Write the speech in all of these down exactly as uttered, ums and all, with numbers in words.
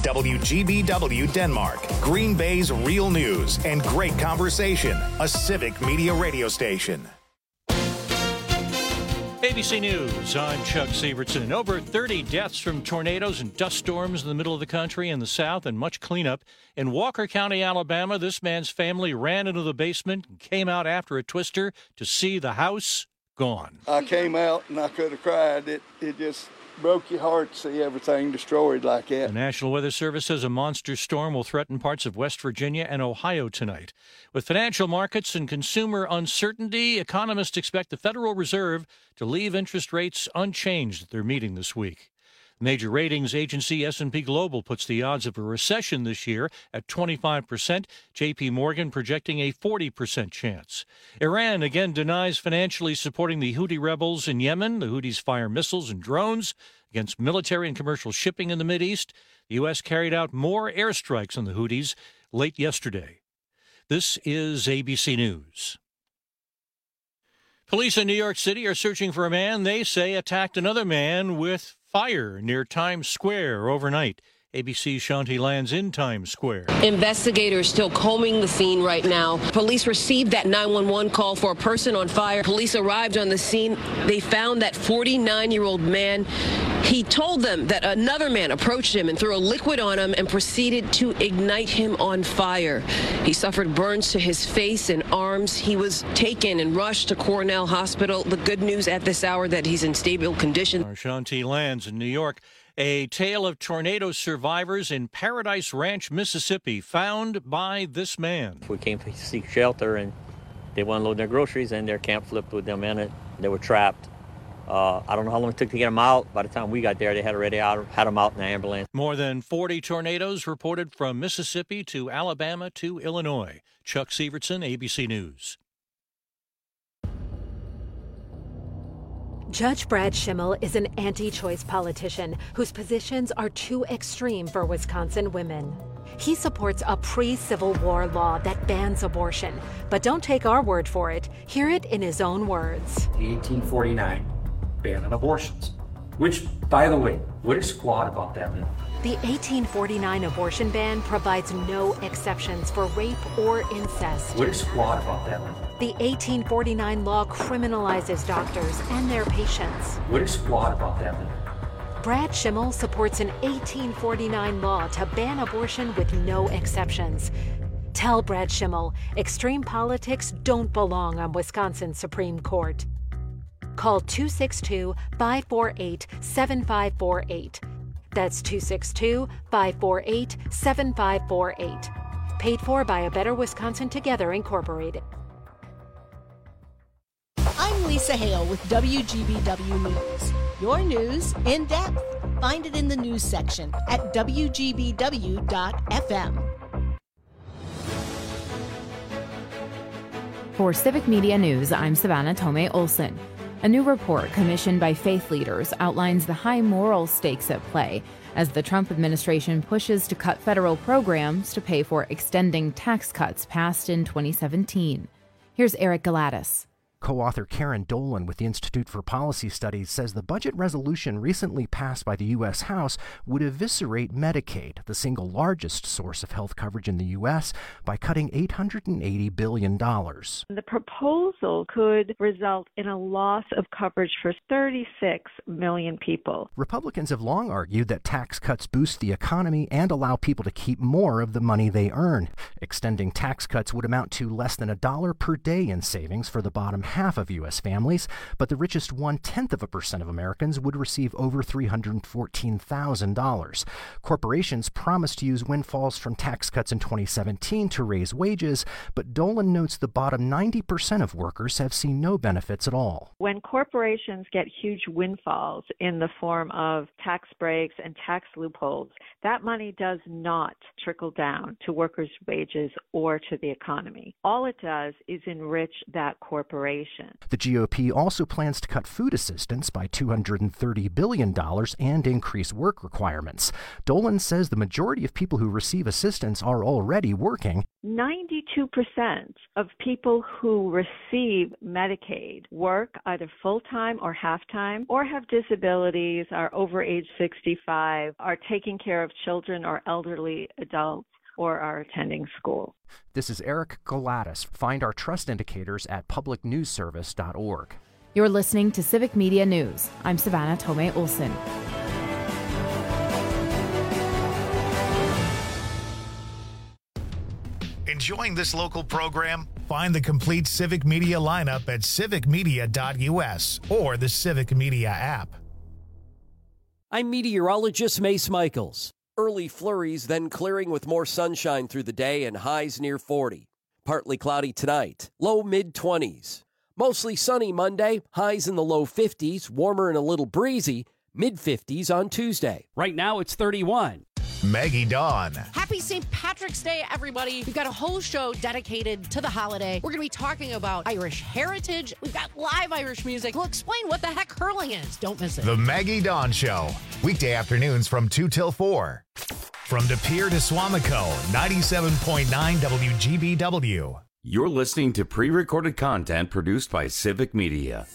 W G B W Denmark, Green Bay's real news and great conversation, a civic media radio station. A B C News, I'm Chuck Sievertson. Over thirty deaths from tornadoes and dust storms in the middle of the country and the south, and much cleanup. In Walker County, Alabama, this man's family ran into the basement and came out after a twister to see the house gone. I came out and I could have cried. It, it just broke your heart to see everything destroyed like that. The National Weather Service says a monster storm will threaten parts of West Virginia and Ohio tonight. With financial markets and consumer uncertainty, economists expect the Federal Reserve to leave interest rates unchanged at their meeting this week. Major ratings agency S and P Global puts the odds of a recession this year at twenty-five percent. J P Morgan projecting a forty percent chance. Iran again denies financially supporting the Houthi rebels in Yemen. The Houthis fire missiles and drones against military and commercial shipping in the Mideast. The U S carried out more airstrikes on the Houthis late yesterday. This is A B C News. Police in New York City are searching for a man they say attacked another man with fire near Times Square overnight. A B C's Shanti Lands in Times Square. Investigators still combing the scene right now. Police received that nine one one call for a person on fire. Police arrived on the scene. They found that forty-nine-year-old man. He told them that another man approached him and threw a liquid on him and proceeded to ignite him on fire. He suffered burns to his face and arms. He was taken and rushed to Cornell Hospital. The good news at this hour that he's in stable condition. Our Shanti Lands in New York. A tale of tornado survivors in Paradise Ranch, Mississippi, found by this man. We came to seek shelter, and they went unloading their groceries, and their camp flipped with them in it. They were trapped. Uh, I don't know how long it took to get them out. By the time we got there, they had already out, had them out in the ambulance. More than forty tornadoes reported from Mississippi to Alabama to Illinois. Chuck Sievertson, A B C News. Judge Brad Schimmel is an anti-choice politician whose positions are too extreme for Wisconsin women. He supports a pre-Civil War law that bans abortion. But don't take our word for it. Hear it in his own words. The eighteen forty-nine ban on abortions, which, by the way, what is flawed about that bill? The eighteen forty-nine abortion ban provides no exceptions for rape or incest. What is flawed about that bill? The eighteen forty-nine law criminalizes doctors and their patients. What is flawed about that bill? Brad Schimmel supports an eighteen forty-nine law to ban abortion with no exceptions. Tell Brad Schimmel, extreme politics don't belong on Wisconsin's Supreme Court. Call two six two, five four eight, seven five four eight. That's two six two, five four eight, seven five four eight. Paid for by A Better Wisconsin Together, Incorporated. I'm Lisa Hale with W G B W News. Your news in depth. Find it in the news section at W G B W dot F M. For Civic Media News, I'm Savannah Tomei Olson. A new report commissioned by faith leaders outlines the high moral stakes at play as the Trump administration pushes to cut federal programs to pay for extending tax cuts passed in twenty seventeen. Here's Eric Galatis. Co-author Karen Dolan with the Institute for Policy Studies says the budget resolution recently passed by the U S House would eviscerate Medicaid, the single largest source of health coverage in the U S, by cutting eight hundred eighty billion dollars. The proposal could result in a loss of coverage for thirty-six million people. Republicans have long argued that tax cuts boost the economy and allow people to keep more of the money they earn. Extending tax cuts would amount to less than a dollar per day in savings for the bottom half of U S families, but the richest one-tenth of a percent of Americans would receive over three hundred fourteen thousand dollars. Corporations promised to use windfalls from tax cuts in twenty seventeen to raise wages, but Dolan notes the bottom ninety percent of workers have seen no benefits at all. When corporations get huge windfalls in the form of tax breaks and tax loopholes, that money does not trickle down to workers' wages or to the economy. All it does is enrich that corporation. inflation. The G O P also plans to cut food assistance by two hundred thirty billion dollars and increase work requirements. Dolan says the majority of people who receive assistance are already working. ninety-two percent of people who receive Medicaid work either full-time or half-time, or have disabilities, are over age sixty-five, are taking care of children or elderly adults, or are attending school. This is Eric Galatis. Find our trust indicators at public news service dot org. You're listening to Civic Media News. I'm Savannah Tomei Olson. Enjoying this local program? Find the complete Civic Media lineup at civic media dot u s or the Civic Media app. I'm meteorologist Mace Michaels. Early flurries, then clearing with more sunshine through the day and highs near forty. Partly cloudy tonight, low mid-twenties. Mostly sunny Monday, highs in the low fifties, warmer and a little breezy, mid-fifties on Tuesday. Right now it's thirty-one. Maggie Dawn. Happy Saint Patrick's Day, everybody. We've got a whole show dedicated to the holiday. We're going to be talking about Irish heritage. We've got live Irish music. We'll explain what the heck curling is. Don't miss it. The Maggie Dawn Show. Weekday afternoons from two till four. From De Pere to Swamico, ninety-seven point nine W G B W. You're listening to pre-recorded content produced by Civic Media.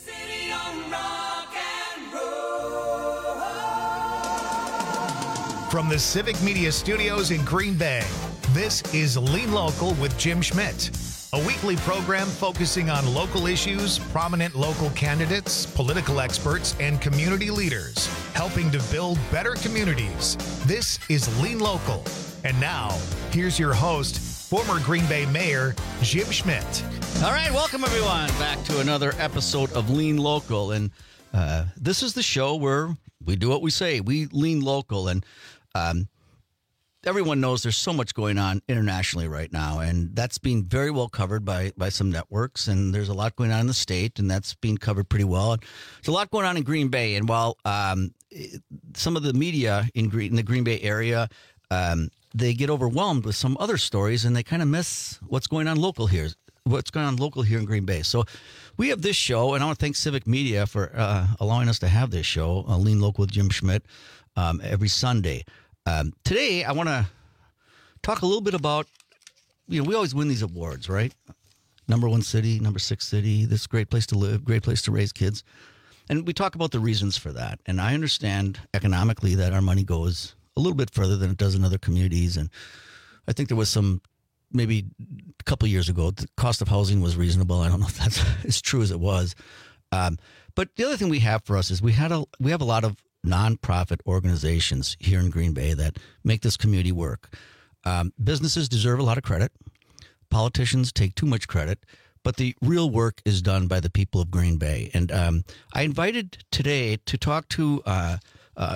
From the Civic Media Studios in Green Bay, this is Lean Local with Jim Schmidt, a weekly program focusing on local issues, prominent local candidates, political experts, and community leaders, helping to build better communities. This is Lean Local. And now, here's your host, former Green Bay Mayor Jim Schmidt. All right, welcome everyone back to another episode of Lean Local. And uh, this is the show where we do what we say. We lean local. And Um, everyone knows there's so much going on internationally right now, and that's being very well covered by, by some networks, and there's a lot going on in the state, and that's being covered pretty well. There's a lot going on in Green Bay, and while um, some of the media in, Green, in the Green Bay area, um, they get overwhelmed with some other stories, and they kind of miss what's going on local here, what's going on local here in Green Bay. So we have this show, and I want to thank Civic Media for uh, allowing us to have this show, uh, Lean Local with Jim Schmidt, um, every Sunday. Um, today, I want to talk a little bit about, you know, we always win these awards, right? Number one city, number six city, this great place to live, great place to raise kids. And we talk about the reasons for that. And I understand economically that our money goes a little bit further than it does in other communities. And I think there was some, maybe a couple of years ago, the cost of housing was reasonable. I don't know if that's as true as it was. Um, but the other thing we have for us is we had a we have a lot of nonprofit organizations here in Green Bay that make this community work. Um, businesses deserve a lot of credit. Politicians take too much credit, but the real work is done by the people of Green Bay. And um, I invited today to talk to uh, uh,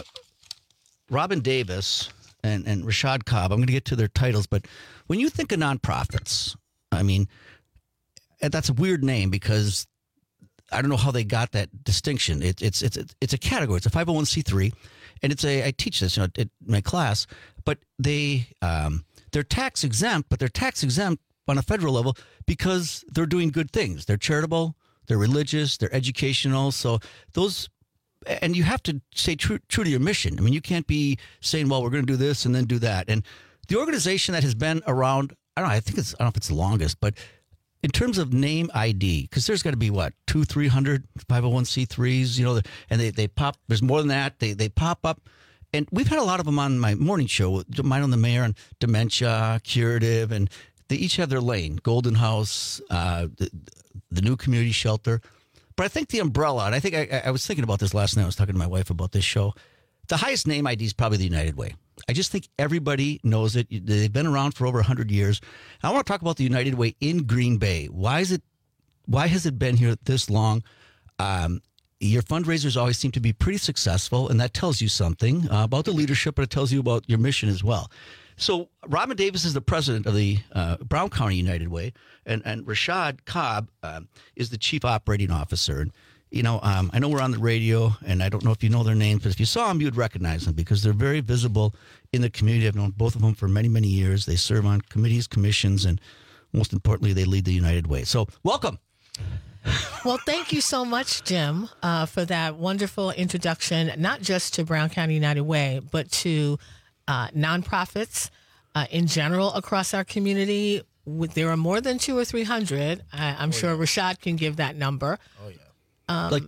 Robin Davis and, and Rashad Cobb. I'm going to get to their titles, but when you think of nonprofits, I mean, that's a weird name because I don't know how they got that distinction. It, it's it's it's a category. It's a five oh one c three, and it's a. I teach this, you know, in my class. But they um, they're tax exempt, but they're tax exempt on a federal level because they're doing good things. They're charitable, they're religious, they're educational. So those, and you have to stay true true to your mission. I mean, you can't be saying, well, we're going to do this and then do that. And the organization that has been around, I don't know. I think it's I don't know if it's the longest, but in terms of name I D, because there's got to be, what, two, three hundred five oh one c threes, you know, and they, they pop, there's more than that. They they pop up. And we've had a lot of them on my morning show, mine on the Mayor, on dementia, curative, and they each have their lane. Golden House, uh, the, the new community shelter. But I think the umbrella, and I think I, I was thinking about this last night. I was talking to my wife about this show. The highest name I D is probably the United Way. I just think everybody knows it. They've been around for over one hundred years. I want to talk about the United Way in Green Bay. Why is it? Why has it been here this long? Um, your fundraisers always seem to be pretty successful, and that tells you something uh, about the leadership, but it tells you about your mission as well. So Robin Davis is the president of the uh, Brown County United Way, and, and Rashad Cobb uh, is the chief operating officer. And, you know, um, I know we're on the radio, and I don't know if you know their names, but if you saw them, you would recognize them because they're very visible in the community. I've known both of them for many, many years. They serve on committees, commissions, and most importantly, they lead the United Way. So welcome. Well, thank you so much, Jim, uh, for that wonderful introduction, not just to Brown County United Way, but to uh, nonprofits uh, in general across our community. There are more than two or three hundred. I, I'm oh, sure yeah. Rashad can give that number. Oh, yeah. Um, like,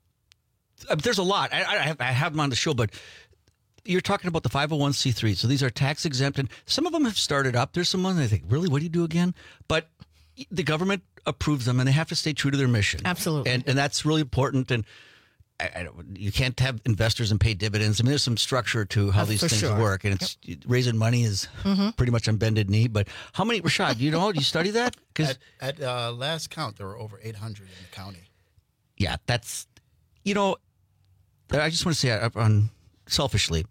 uh, there's a lot. I, I, have, I have them on the show, but you're talking about the five oh one c three. So these are tax exempt, and some of them have started up. There's some ones I think, really, what do you do again? But the government approves them, and they have to stay true to their mission. Absolutely. And and that's really important. And I, I don't, you can't have investors and pay dividends. I mean, there's some structure to how uh, these things sure. work. And it's yep. raising money is mm-hmm. pretty much on bended knee. But how many, Rashad, do you know, do you study that? At, at uh, last count, there were over eight hundred in the county. Yeah, that's, you know, I just want to say, on selfishly,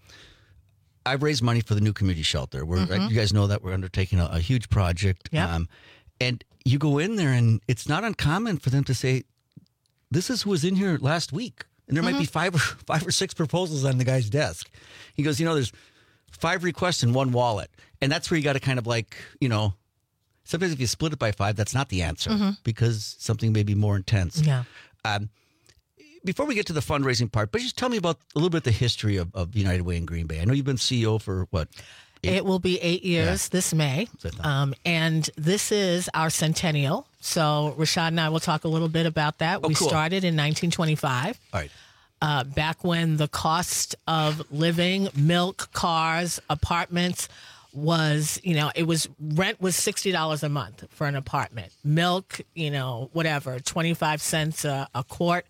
I've raised money for the new community shelter. We're, mm-hmm. You guys know that we're undertaking a, a huge project. Yeah. Um, and you go in there, and it's not uncommon for them to say, this is who was in here last week. And there mm-hmm. might be five or five or six proposals on the guy's desk. He goes, you know, there's five requests in one wallet. And that's where you got to kind of like, you know, sometimes if you split it by five, that's not the answer mm-hmm. because something may be more intense. Yeah. Um, before we get to the fundraising part, but just tell me about a little bit the history of, of United Way in Green Bay. I know you've been C E O for what? Eight? It will be eight years yeah. this May. Um, and this is our centennial. So Rashad and I will talk a little bit about that. Oh, we cool. started in nineteen twenty-five. All right. Uh, back when the cost of living, milk, cars, apartments was, you know, it was rent was sixty dollars a month for an apartment. Milk, you know, whatever, twenty-five cents a, a quart.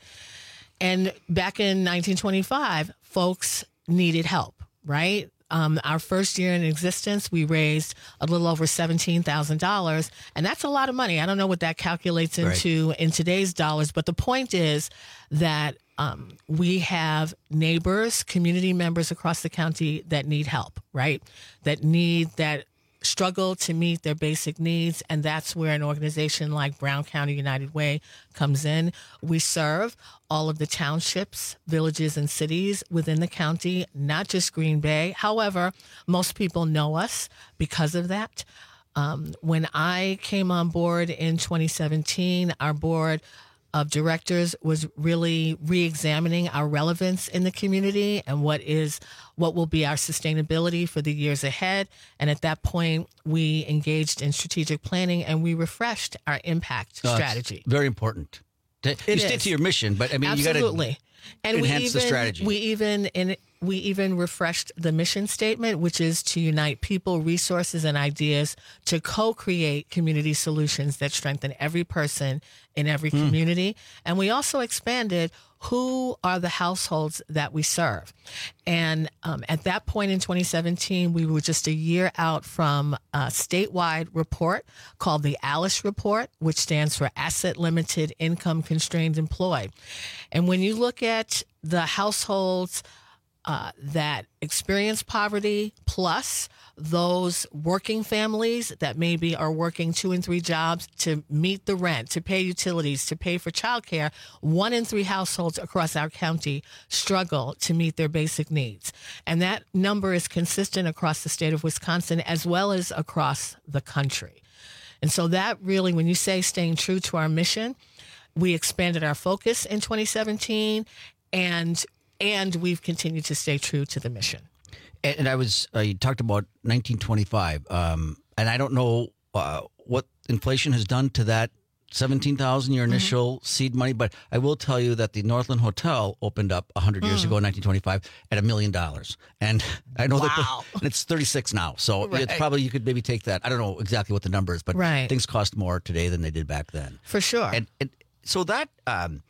And back in nineteen twenty-five, folks needed help, right? Um, our first year in existence, we raised a little over seventeen thousand dollars, and that's a lot of money. I don't know what that calculates into right. in today's dollars, but the point is that um, we have neighbors, community members across the county that need help, right? That need that struggle to meet their basic needs, and that's where an organization like Brown County United Way comes in. We serve all of the townships, villages, and cities within the county, not just Green Bay. However, most people know us because of that. Um, when I came on board in twenty seventeen, our board of directors was really re-examining our relevance in the community and what is what will be our sustainability for the years ahead. And at that point, we engaged in strategic planning and we refreshed our impact uh, strategy. Very important. You it stick is. to your mission, but I mean, Absolutely. you got to and enhance we even, the strategy. We even in we even refreshed the mission statement, which is to unite people, resources, and ideas to co-create community solutions that strengthen every person in every mm. community. And we also expanded who are the households that we serve. And um, at that point in twenty seventeen, we were just a year out from a statewide report called the ALICE Report, which stands for Asset Limited Income Constrained Employed. And when you look at the households uh, that experience poverty, plus those working families that maybe are working two and three jobs to meet the rent, to pay utilities, to pay for childcare, one in three households across our county struggle to meet their basic needs. And that number is consistent across the state of Wisconsin as well as across the country. And so that really, when you say staying true to our mission, we expanded our focus in twenty seventeen, and and we've continued to stay true to the mission. And, and I was, uh, you talked about nineteen twenty-five, um, and I don't know uh, what inflation has done to that seventeen thousand, your initial mm-hmm. seed money, but I will tell you that the Northland Hotel opened up one hundred mm. years ago in nineteen twenty-five at a million dollars. And I know wow. that the, it's thirty-six now. So right. it's probably, you could maybe take that. I don't know exactly what the number is, but right. things cost more today than they did back then. For sure. And, and so that, um,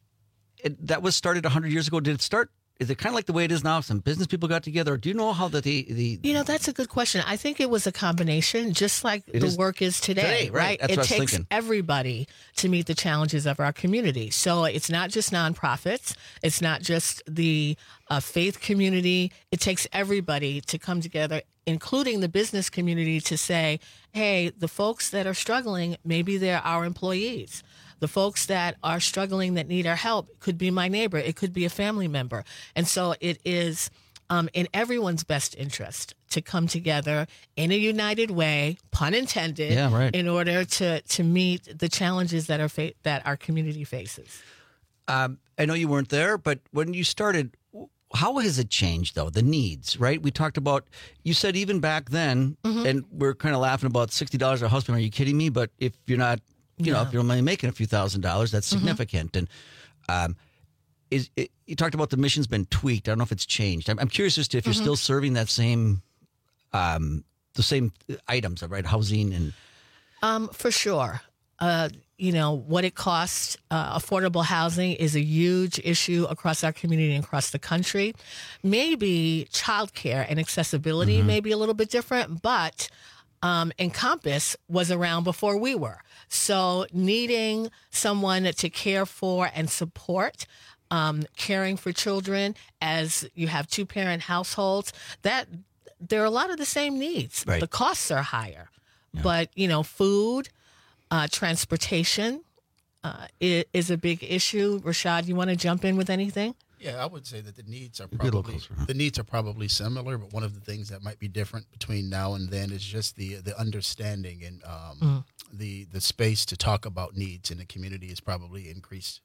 it, that was started one hundred years ago. Did it start? Is it kind of like the way it is now? Some business people got together. Do you know how that the, the you know, that's a good question. I think it was a combination, just like the is work is today, today right? right? That's it what I was takes thinking. everybody to meet the challenges of our community. So it's not just nonprofits. It's not just the uh, faith community. It takes everybody to come together, including the business community, to say, hey, the folks that are struggling, maybe they're our employees. The folks that are struggling that need our help could be my neighbor. It could be a family member. And so it is um, in everyone's best interest to come together in a united way, pun intended, Yeah, right. in order to to meet the challenges that are fa- that our community faces. Um, I know you weren't there, but when you started, how has it changed, though, the needs, right? We talked about, you said even back then, Mm-hmm. and we're kind of laughing about sixty dollars a husband. Are you kidding me? But if you're not, you know, Yeah. if you're only making a few thousand dollars, that's Mhm. significant. And um, is it, you talked about the mission's been tweaked. I don't know if it's changed. I'm, I'm curious as to if you're Mhm. still serving that same, um, the same items, right? Housing and... Um, for sure. Uh, you know, what it costs, uh, affordable housing is a huge issue across our community and across the country. Maybe childcare and accessibility Mhm. may be a little bit different, but um, Encompass was around before we were. So needing someone to care for and support, um, caring for children as you have two-parent households, that there are a lot of the same needs. Right. The costs are higher, but, you know, food, uh, transportation uh, is, is a big issue. Rashad, you want to jump in with anything? Yeah, I would say that the needs are Be a little probably closer. the needs are probably similar, but one of the things that might be different between now and then is just the the understanding and um, Mm. the the space to talk about needs in the community is probably increased.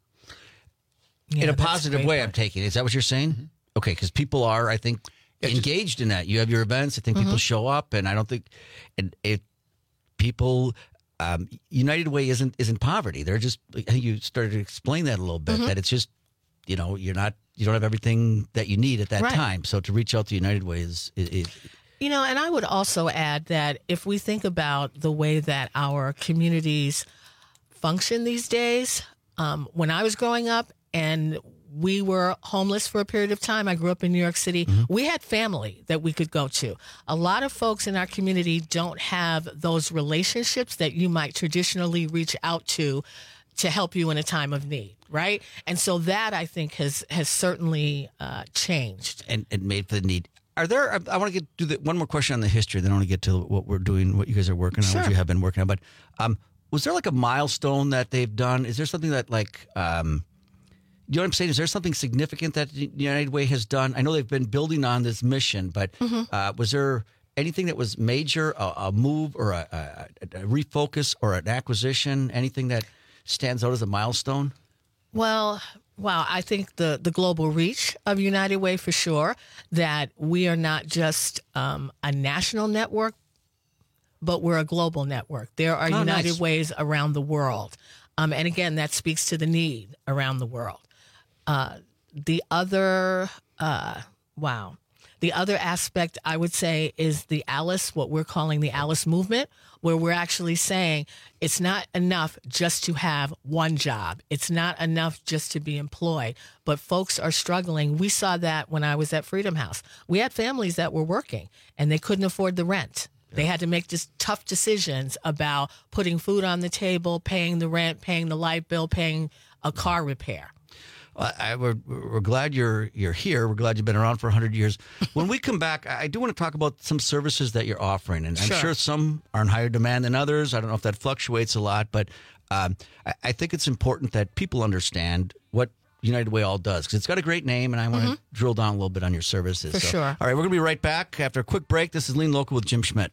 in a positive way, I'm taking it. Is that what you're saying? Mm-hmm. Okay, because people are, I think, engaged in that. You have your events. I think people Mm-hmm. Mhm. show up, and I don't think and it people. Um, United Way isn't isn't poverty. They're just. I think you started to explain that a little bit. Mhm. That it's just, you know, you're not you don't have everything that you need at that Right. time. So to reach out to United Way is, is, is You know, and I would also add that if we think about the way that our communities function these days, um, when I was growing up and we were homeless for a period of time, I grew up in New York City, we had family that we could go to. A lot of folks in our community don't have those relationships that you might traditionally reach out to to help you in a time of need, right? And so that, I think, has has certainly uh, changed. and, and made for the need. Are there? I, I want to get do the, one more question on the history. Then I want to get to what we're doing, what you guys are working on, what Sure. you have been working on. But um, was there like a milestone that they've done? Is there something that like, um, you know what I'm saying? Is there something significant that the United Way has done? I know they've been building on this mission, but Mhm. uh, was there anything that was major, a, a move or a, a, a refocus or an acquisition? Anything that stands out as a milestone? Well, wow, I think the, the global reach of United Way for sure, that we are not just um, a national network, but we're a global network. There are Oh, United nice. Ways around the world. Um, and again, that speaks to the need around the world. Uh, the other, uh, wow. The other aspect I would say is the Alice, what we're calling the Alice movement, where we're actually saying it's not enough just to have one job. It's not enough just to be employed, but folks are struggling. We saw that when I was at Freedom House. We had families that were working and they couldn't afford the rent. They had to make just tough decisions about putting food on the table, paying the rent, paying the light bill, paying a car repair. Well, I, we're, we're glad you're you're here. We're glad you've been around for one hundred years. When we come back, I do want to talk about some services that you're offering. And I'm Sure. sure some are in higher demand than others. I don't know if that fluctuates a lot, but um, I, I think it's important that people understand what United Way all does, because it's got a great name, and I want to drill down a little bit on your services. For sure. All right, we're going to be right back after a quick break. This is Lean Local with Jim Schmidt.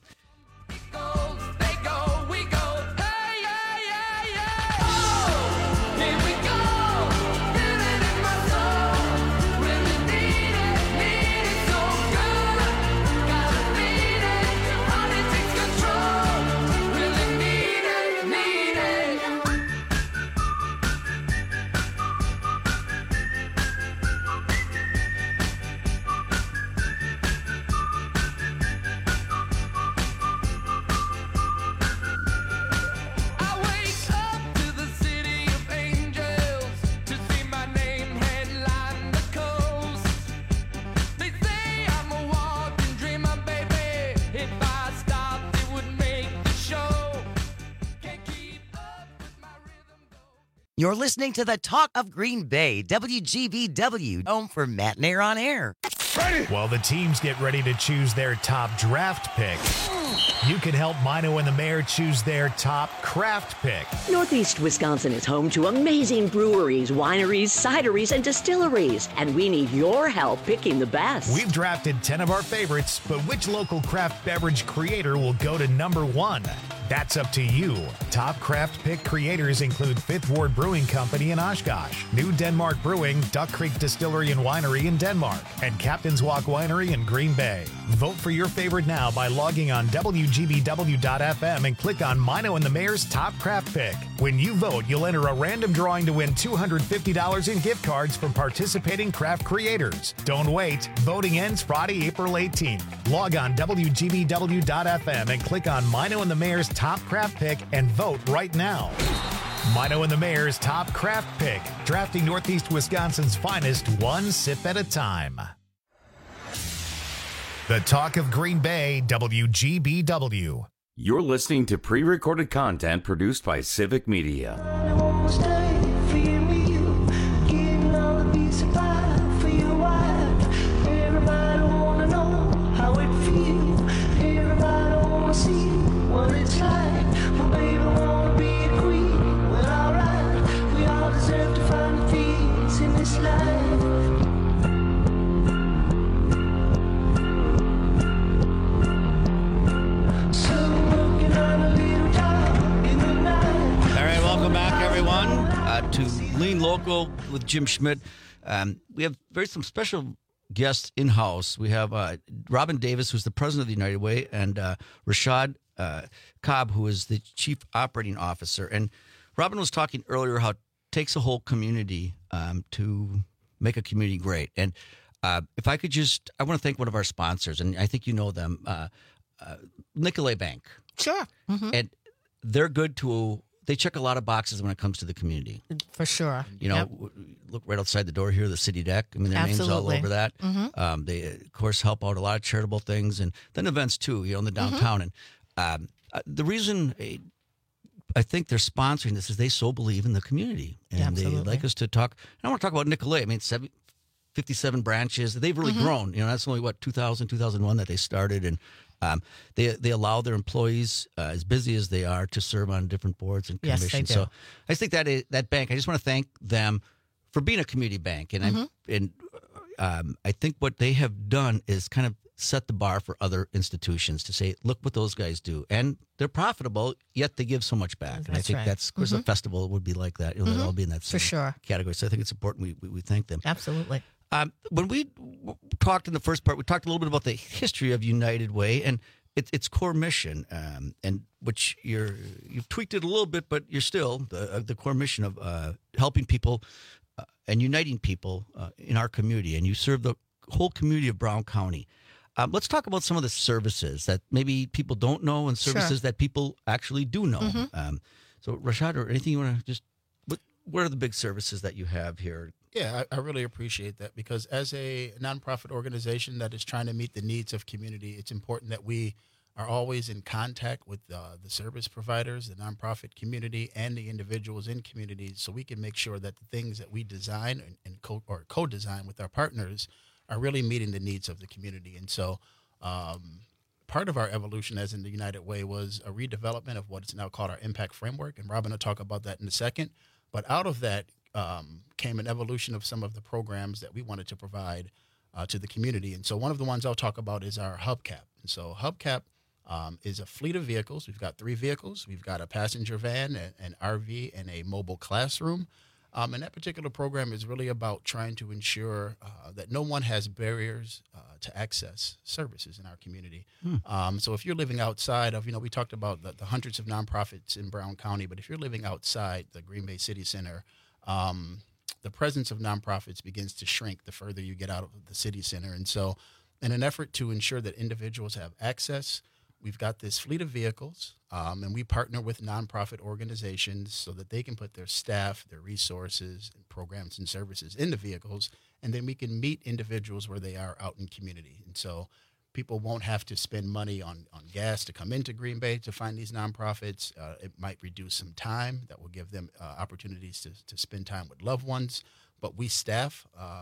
You're listening to the Talk of Green Bay, W G B W, home for Matt and Air on Air. Ready. While the teams get ready to choose their top draft pick, you can help Mino and the Mayor choose their top craft pick. Northeast Wisconsin is home to amazing breweries, wineries, cideries, and distilleries, and we need your help picking the best. We've drafted ten of our favorites, but which local craft beverage creator will go to number one? That's up to you. Top craft pick creators include Fifth Ward Brewing Company in Oshkosh, New Denmark Brewing, Duck Creek Distillery and Winery in Denmark, and Captain's Walk Winery in Green Bay. Vote for your favorite now by logging on W G B W dot F M and click on Mino and the Mayor's Top Craft Pick. When you vote, you'll enter a random drawing to win two hundred fifty dollars in gift cards from participating craft creators. Don't wait. Voting ends Friday, April eighteenth. Log on W G B W dot F M and click on Mino and the Mayor's Top Craft Pick and vote right now. Mino and the Mayor's Top Craft Pick, drafting Northeast Wisconsin's finest one sip at a time. The Talk of Green Bay, W G B W. You're listening to pre-recorded content produced by Civic Media. To Lean Local with Jim Schmidt. Um, we have very some special guests in-house. We have uh, Robin Davis, who's the president of the United Way, and uh, Rashad uh, Cobb, who is the chief operating officer. And Robin was talking earlier how it takes a whole community um, to make a community great. And uh, if I could just, I want to thank one of our sponsors, and I think you know them, uh, uh, Nicolay Bank. Sure. Mm-hmm. And they're good to... They check a lot of boxes when it comes to the community. For sure. You know, yep. Look right outside the door here, the city deck. I mean, their Absolutely. name's all over that. Mm-hmm. Um, they, of course, help out a lot of charitable things and then events, too, you know, in the downtown. Mm-hmm. And um, uh, the reason I think they're sponsoring this is they so believe in the community. And Absolutely. they like us to talk. I want to talk about Nicolay. I mean, seven, fifty-seven branches. They've really mm-hmm. grown. You know, that's only, what, two thousand, two thousand one that they started. And Um, they they allow their employees, uh, as busy as they are, to serve on different boards and Yes, commissions. they do. So I think that is, that bank, I just want to thank them for being a community bank. And Mm-hmm. I'm, and um, I think what they have done is kind of set the bar for other institutions to say, look what those guys do. And they're profitable, yet they give so much back. That's and I think right. that's, of course, Mm-hmm. a festival would be like that. You know, Mm-hmm. they'll all be in that For same sure. category. So I think it's important we, we, we thank them. Absolutely. Um, when we talked in the first part, we talked a little bit about the history of United Way and It, its core mission, um, and which you're you've tweaked it a little bit, but you're still the uh, the core mission of uh, helping people uh, and uniting people uh, in our community, and you serve the whole community of Brown County. Um, let's talk about some of the services that maybe people don't know and services Sure. that people actually do know. Mm-hmm. Um, so, Rashad, or anything you want to just what what are the big services that you have here? Yeah, I, I really appreciate that because as a nonprofit organization that is trying to meet the needs of community, it's important that we are always in contact with uh, the service providers, the nonprofit community, and the individuals in communities so we can make sure that the things that we design and, and co- or co-design with our partners are really meeting the needs of the community. And so um, part of our evolution as in the United Way was a redevelopment of what is now called our impact framework, and Robin will talk about that in a second. But out of that um, came an evolution of some of the programs that we wanted to provide uh, to the community. And so one of the ones I'll talk about is our Hubcap. And so Hubcap um, is a fleet of vehicles. We've got three vehicles. We've got a passenger van, an, an R V, and a mobile classroom. Um, and that particular program is really about trying to ensure uh, that no one has barriers uh, to access services in our community. Hmm. Um, so if you're living outside of, you know, we talked about the, the hundreds of nonprofits in Brown County, but if you're living outside the Green Bay City Center, um, the presence of nonprofits begins to shrink the further you get out of the city center. And so in an effort to ensure that individuals have access, we've got this fleet of vehicles, um, and we partner with nonprofit organizations so that they can put their staff, their resources, and programs and services in the vehicles, and then we can meet individuals where they are out in community. And so people won't have to spend money on, on gas to come into Green Bay to find these nonprofits. Uh, it might reduce some time that will give them uh, opportunities to, to spend time with loved ones. But we staff um,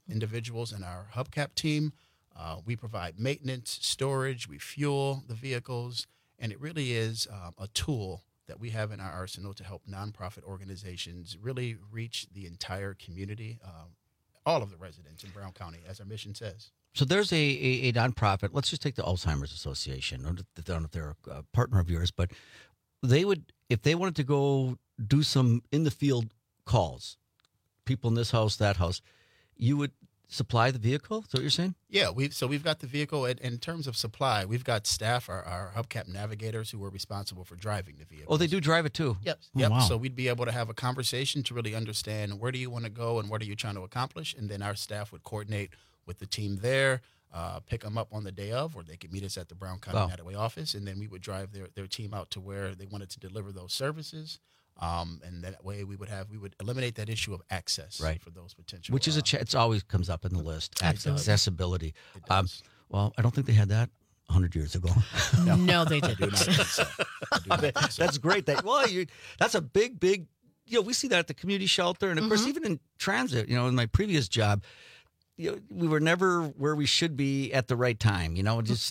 individuals in our hubcap team. Uh, we provide maintenance, storage, we fuel the vehicles, and it really is um, a tool that we have in our arsenal to help nonprofit organizations really reach the entire community, uh, all of the residents in Brown County, as our mission says. So there's a, a, a nonprofit. Let's just take the Alzheimer's Association. I don't know if they're a partner of yours, but they would, if they wanted to go do some in the field calls, people in this house, that house, you would supply the vehicle? Is that what you're saying? Yeah, we've so we've got the vehicle. And in terms of supply, we've got staff, our, our hubcap navigators, who are responsible for driving the vehicle. Oh, they do drive it too? Yep. Oh, yep. wow. So we'd be able to have a conversation to really understand where do you want to go and what are you trying to accomplish, and then our staff would coordinate with the team there, uh, pick them up on the day of, or they could meet us at the Brown County Wow. Nottoway office, and then we would drive their, their team out to where they wanted to deliver those services. Um, and that way we would have we would eliminate that issue of access Right. for those potential. Which is a, ch- it's always comes up in the list. Absolutely. Accessibility. Um, well, I don't think they had that one hundred years ago. No, they I do didn't. not think so. I do not think so. That's great. That well, you that's a big, big. You know, we see that at the community shelter, and of course, even in transit. You know, in my previous job, you know, we were never where we should be at the right time. You know, just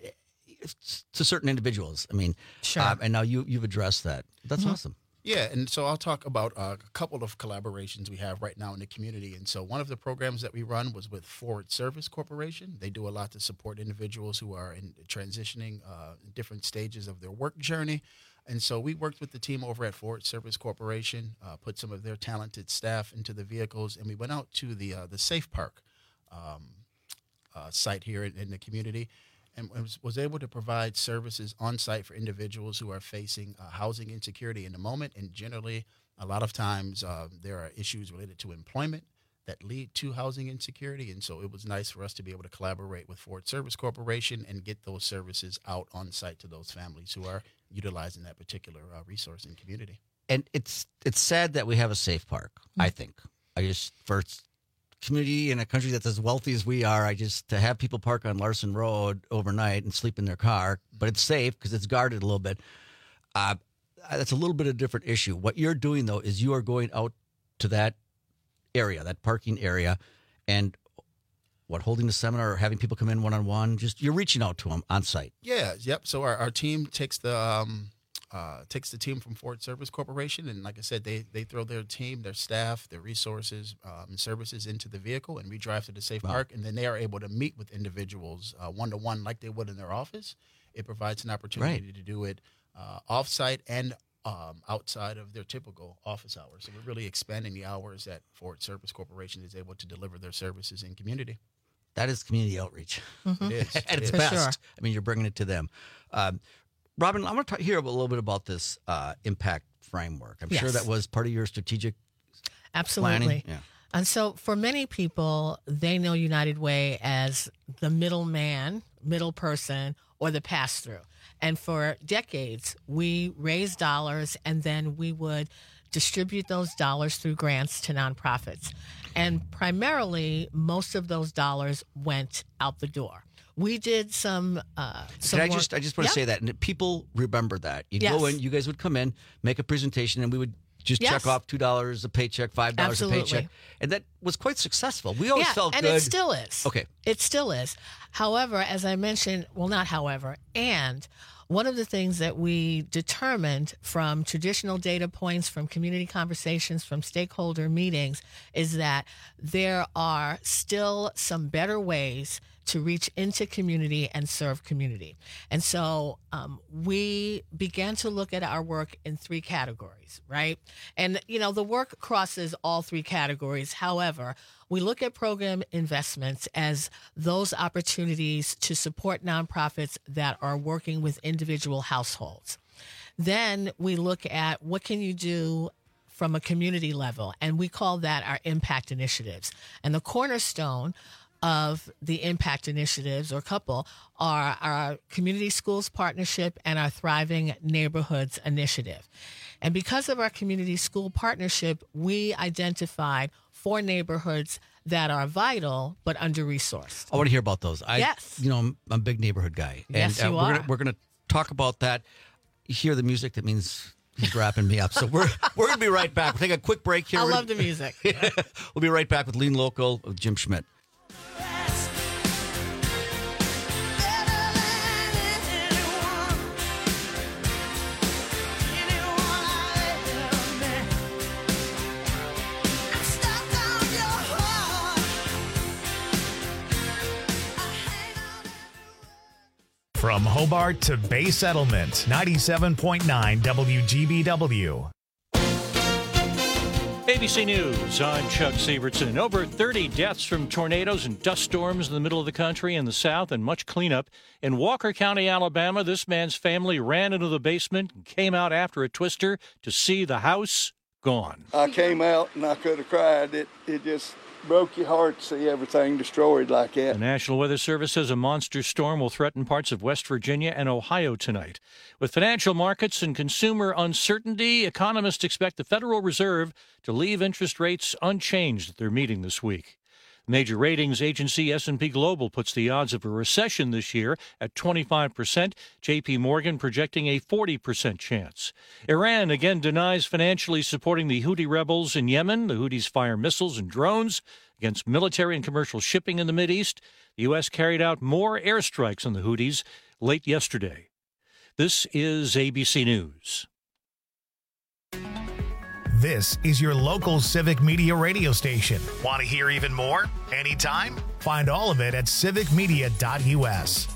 it's to certain individuals. I mean, Sure. uh, and now you you've addressed that. That's Mhm. awesome. Yeah, and so I'll talk about uh, a couple of collaborations we have right now in the community. And so one of the programs that we run was with Forward Service Corporation. They do a lot to support individuals who are in transitioning uh, in different stages of their work journey. And so we worked with the team over at Forward Service Corporation, uh, put some of their talented staff into the vehicles, and we went out to the uh, the Safe Park um, uh, site here in, in the community, and was, was able to provide services on site for individuals who are facing uh, housing insecurity in the moment. And generally, a lot of times uh, there are issues related to employment that lead to housing insecurity. And so it was nice for us to be able to collaborate with Forward Service Corporation and get those services out on site to those families who are utilizing that particular uh, resource and community. And it's it's sad that we have a safe park. I think I just for community in a country that's as wealthy as we are, I just to have people park on Larson Road overnight and sleep in their car, but it's safe because it's guarded a little bit. Uh, that's a little bit of a different issue. What you're doing though is you are going out to that area, that parking area, and what holding the seminar or having people come in one on one. Just you're reaching out to them on site. Yeah, yep. So our, our team takes the um, uh, takes the team from Forward Service Corporation, and like I said, they they throw their team, their staff, their resources, um, and services into the vehicle, and we drive to the Safe Wow. Park, and then they are able to meet with individuals one to one like they would in their office. It provides an opportunity Right. to do it uh, off-site and um, outside of their typical office hours. So we're really expanding the hours that Forward Service Corporation is able to deliver their services in community. That is community outreach. It is. At It its is. best. sure. I mean, you're bringing it to them. Um, Robin, I want to talk, hear a little bit about this uh, impact framework. I'm sure Yes. that was part of your strategic Absolutely. planning. Yeah. And so for many people, they know United Way as the middleman, middle person, or the pass-through. And for decades, we raised dollars and then we would distribute those dollars through grants to nonprofits. And primarily, most of those dollars went out the door. We did some. Uh, some Can I work- just I just want to Yeah. say that, and people remember that. You'd Yes. go in, you guys would come in, make a presentation, and we would just Yes. check off two dollars a paycheck, five dollars a Absolutely. paycheck, and that was quite successful. We always yeah, felt and good. it still is. Okay. It still is. However, as I mentioned, well, not however, and one of the things that we determined from traditional data points, from community conversations, from stakeholder meetings, is that there are still some better ways to reach into community and serve community. And so um, we began to look at our work in three categories, right? And, you know, the work crosses all three categories. However, we look at program investments as those opportunities to support nonprofits that are working with individual households. Then we look at what can you do from a community level, and we call that our impact initiatives. And the cornerstone of the impact initiatives, or couple, are our Community Schools Partnership and our Thriving Neighborhoods Initiative. And because of our Community School Partnership, we identified four neighborhoods that are vital but under-resourced. I want to hear about those. I, Yes. You know, I'm, I'm a big neighborhood guy. Yes, and, you uh, we're are. Gonna, we're going to talk about that. Hear the music that means He's wrapping me up. So we're we're going to be right back. We'll take a quick break here. I We're love gonna, the music. We'll be right back with Lean Local with Jim Schmidt. From Hobart to Bay Settlement, ninety-seven point nine W G B W. A B C News, I'm Chuck Sievertson. Over thirty deaths from tornadoes and dust storms in the middle of the country and the south, and much cleanup. In Walker County, Alabama, this man's family ran into the basement and came out after a twister to see the house gone. I came out and I could have cried. It, it just broke your heart to see everything destroyed like that. The National Weather Service says a monster storm will threaten parts of West Virginia and Ohio tonight. With financial markets and consumer uncertainty, economists expect the Federal Reserve to leave interest rates unchanged at their meeting this week. Major ratings agency S and P Global puts the odds of a recession this year at twenty-five percent. J P Morgan projecting a forty percent chance. Iran again denies financially supporting the Houthi rebels in Yemen. The Houthis fire missiles and drones against military and commercial shipping in the Mideast. The U S carried out more airstrikes on the Houthis late yesterday. This is A B C News. This is your local Civic Media radio station. Want to hear even more? Anytime? Find all of it at civic media dot U S.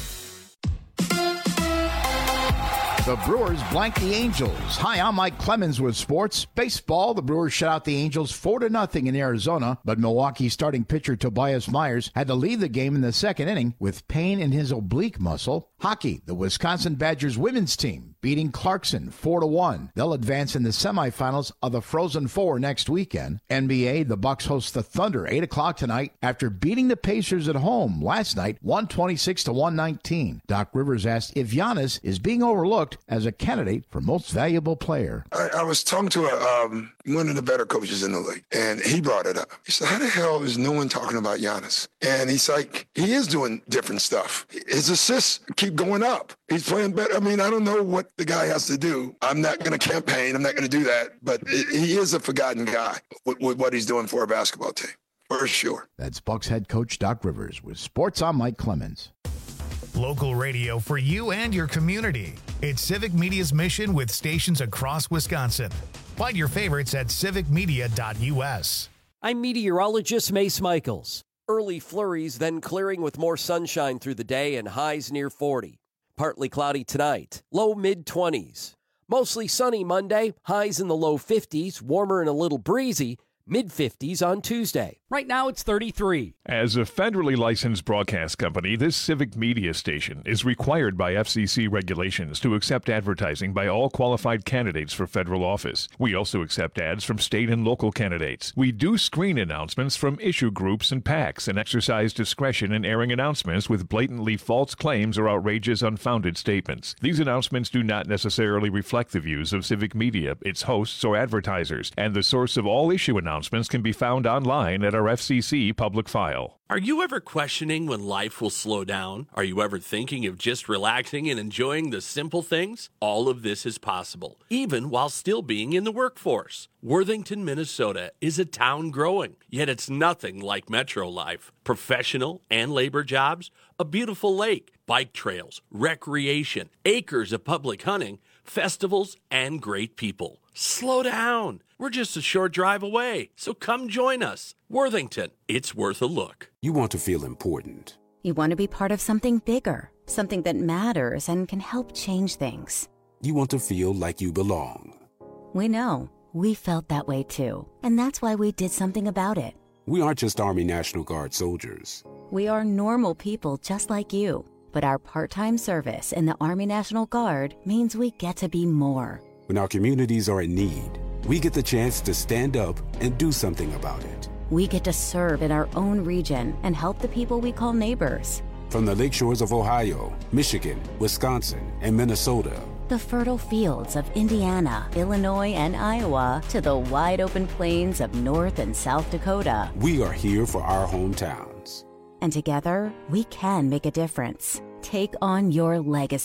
The Brewers blanked the Angels. Hi, I'm Mike Clemens with sports. Baseball, the Brewers shut out the Angels four to nothing in Arizona, but Milwaukee's starting pitcher Tobias Myers had to leave the game in the second inning with pain in his oblique muscle. Hockey, the Wisconsin Badgers women's team beating Clarkson four to one. They'll advance in the semifinals of the Frozen Four next weekend. N B A, the Bucks host the Thunder eight o'clock tonight after beating the Pacers at home last night one twenty-six to one nineteen. Doc Rivers asked if Giannis is being overlooked as a candidate for most valuable player. I, I was talking to a, um, one of the better coaches in the league, and he brought it up. He said, how the hell is no one talking about Giannis? And he's like, he is doing different stuff. His assists keep going up. He's playing better. I mean, I don't know what the guy has to do. I'm not going to campaign. I'm not going to do that. But it, he is a forgotten guy with, with what he's doing for a basketball team, for sure. That's Bucks head coach Doc Rivers with Sports. I'm Mike Clemens. Local radio for you and your community. It's Civic Media's mission with stations across Wisconsin. Find your favorites at civic media dot U S. I'm meteorologist Mace Michaels. Early flurries, then clearing with more sunshine through the day and highs near forty. Partly cloudy tonight, low mid-twenties. Mostly sunny Monday, highs in the low fifties, warmer and a little breezy, mid-fifties on Tuesday. Right now it's thirty-three. As a federally licensed broadcast company, this Civic Media station is required by F C C regulations to accept advertising by all qualified candidates for federal office. We also accept ads from state and local candidates. We do screen announcements from issue groups and PACs and exercise discretion in airing announcements with blatantly false claims or outrageous, unfounded statements. These announcements do not necessarily reflect the views of Civic Media, its hosts, or advertisers, and the source of all issue announcements can be found online at our F C C public file. Are you ever questioning when life will slow down? Are you ever thinking of just relaxing and enjoying the simple things? All of this is possible, even while still being in the workforce. Worthington, Minnesota is a town growing, yet it's nothing like metro life. Professional and labor jobs, a beautiful lake, bike trails, recreation, acres of public hunting, festivals, and great people. Slow down. We're just a short drive away, so come join us. Worthington, it's worth a look. You want to feel important. You want to be part of something bigger, something that matters and can help change things. You want to feel like you belong. We know. We felt that way too, and that's why we did something about it. We aren't just Army National Guard soldiers. We are normal people just like you, but our part-time service in the Army National Guard means we get to be more. When our communities are in need, we get the chance to stand up and do something about it. We get to serve in our own region and help the people we call neighbors. From the lake shores of Ohio, Michigan, Wisconsin, and Minnesota. The fertile fields of Indiana, Illinois, and Iowa to the wide open plains of North and South Dakota. We are here for our hometowns. And together, we can make a difference. Take on your legacy.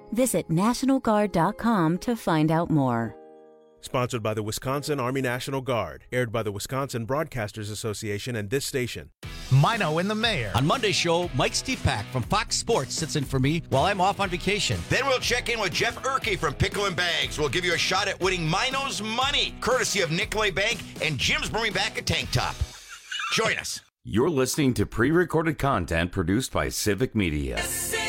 Visit National Guard dot com to find out more. Sponsored by the Wisconsin Army National Guard. Aired by the Wisconsin Broadcasters Association and this station. Mino and the Mayor. On Monday's show, Mike Stepak from Fox Sports sits in for me while I'm off on vacation. Then we'll check in with Jeff Erkey from Pickle and Bags. We'll give you a shot at winning Mino's money, courtesy of Nicolay Bank, and Jim's bringing back a tank top. Join us. You're listening to pre-recorded content produced by Civic Media.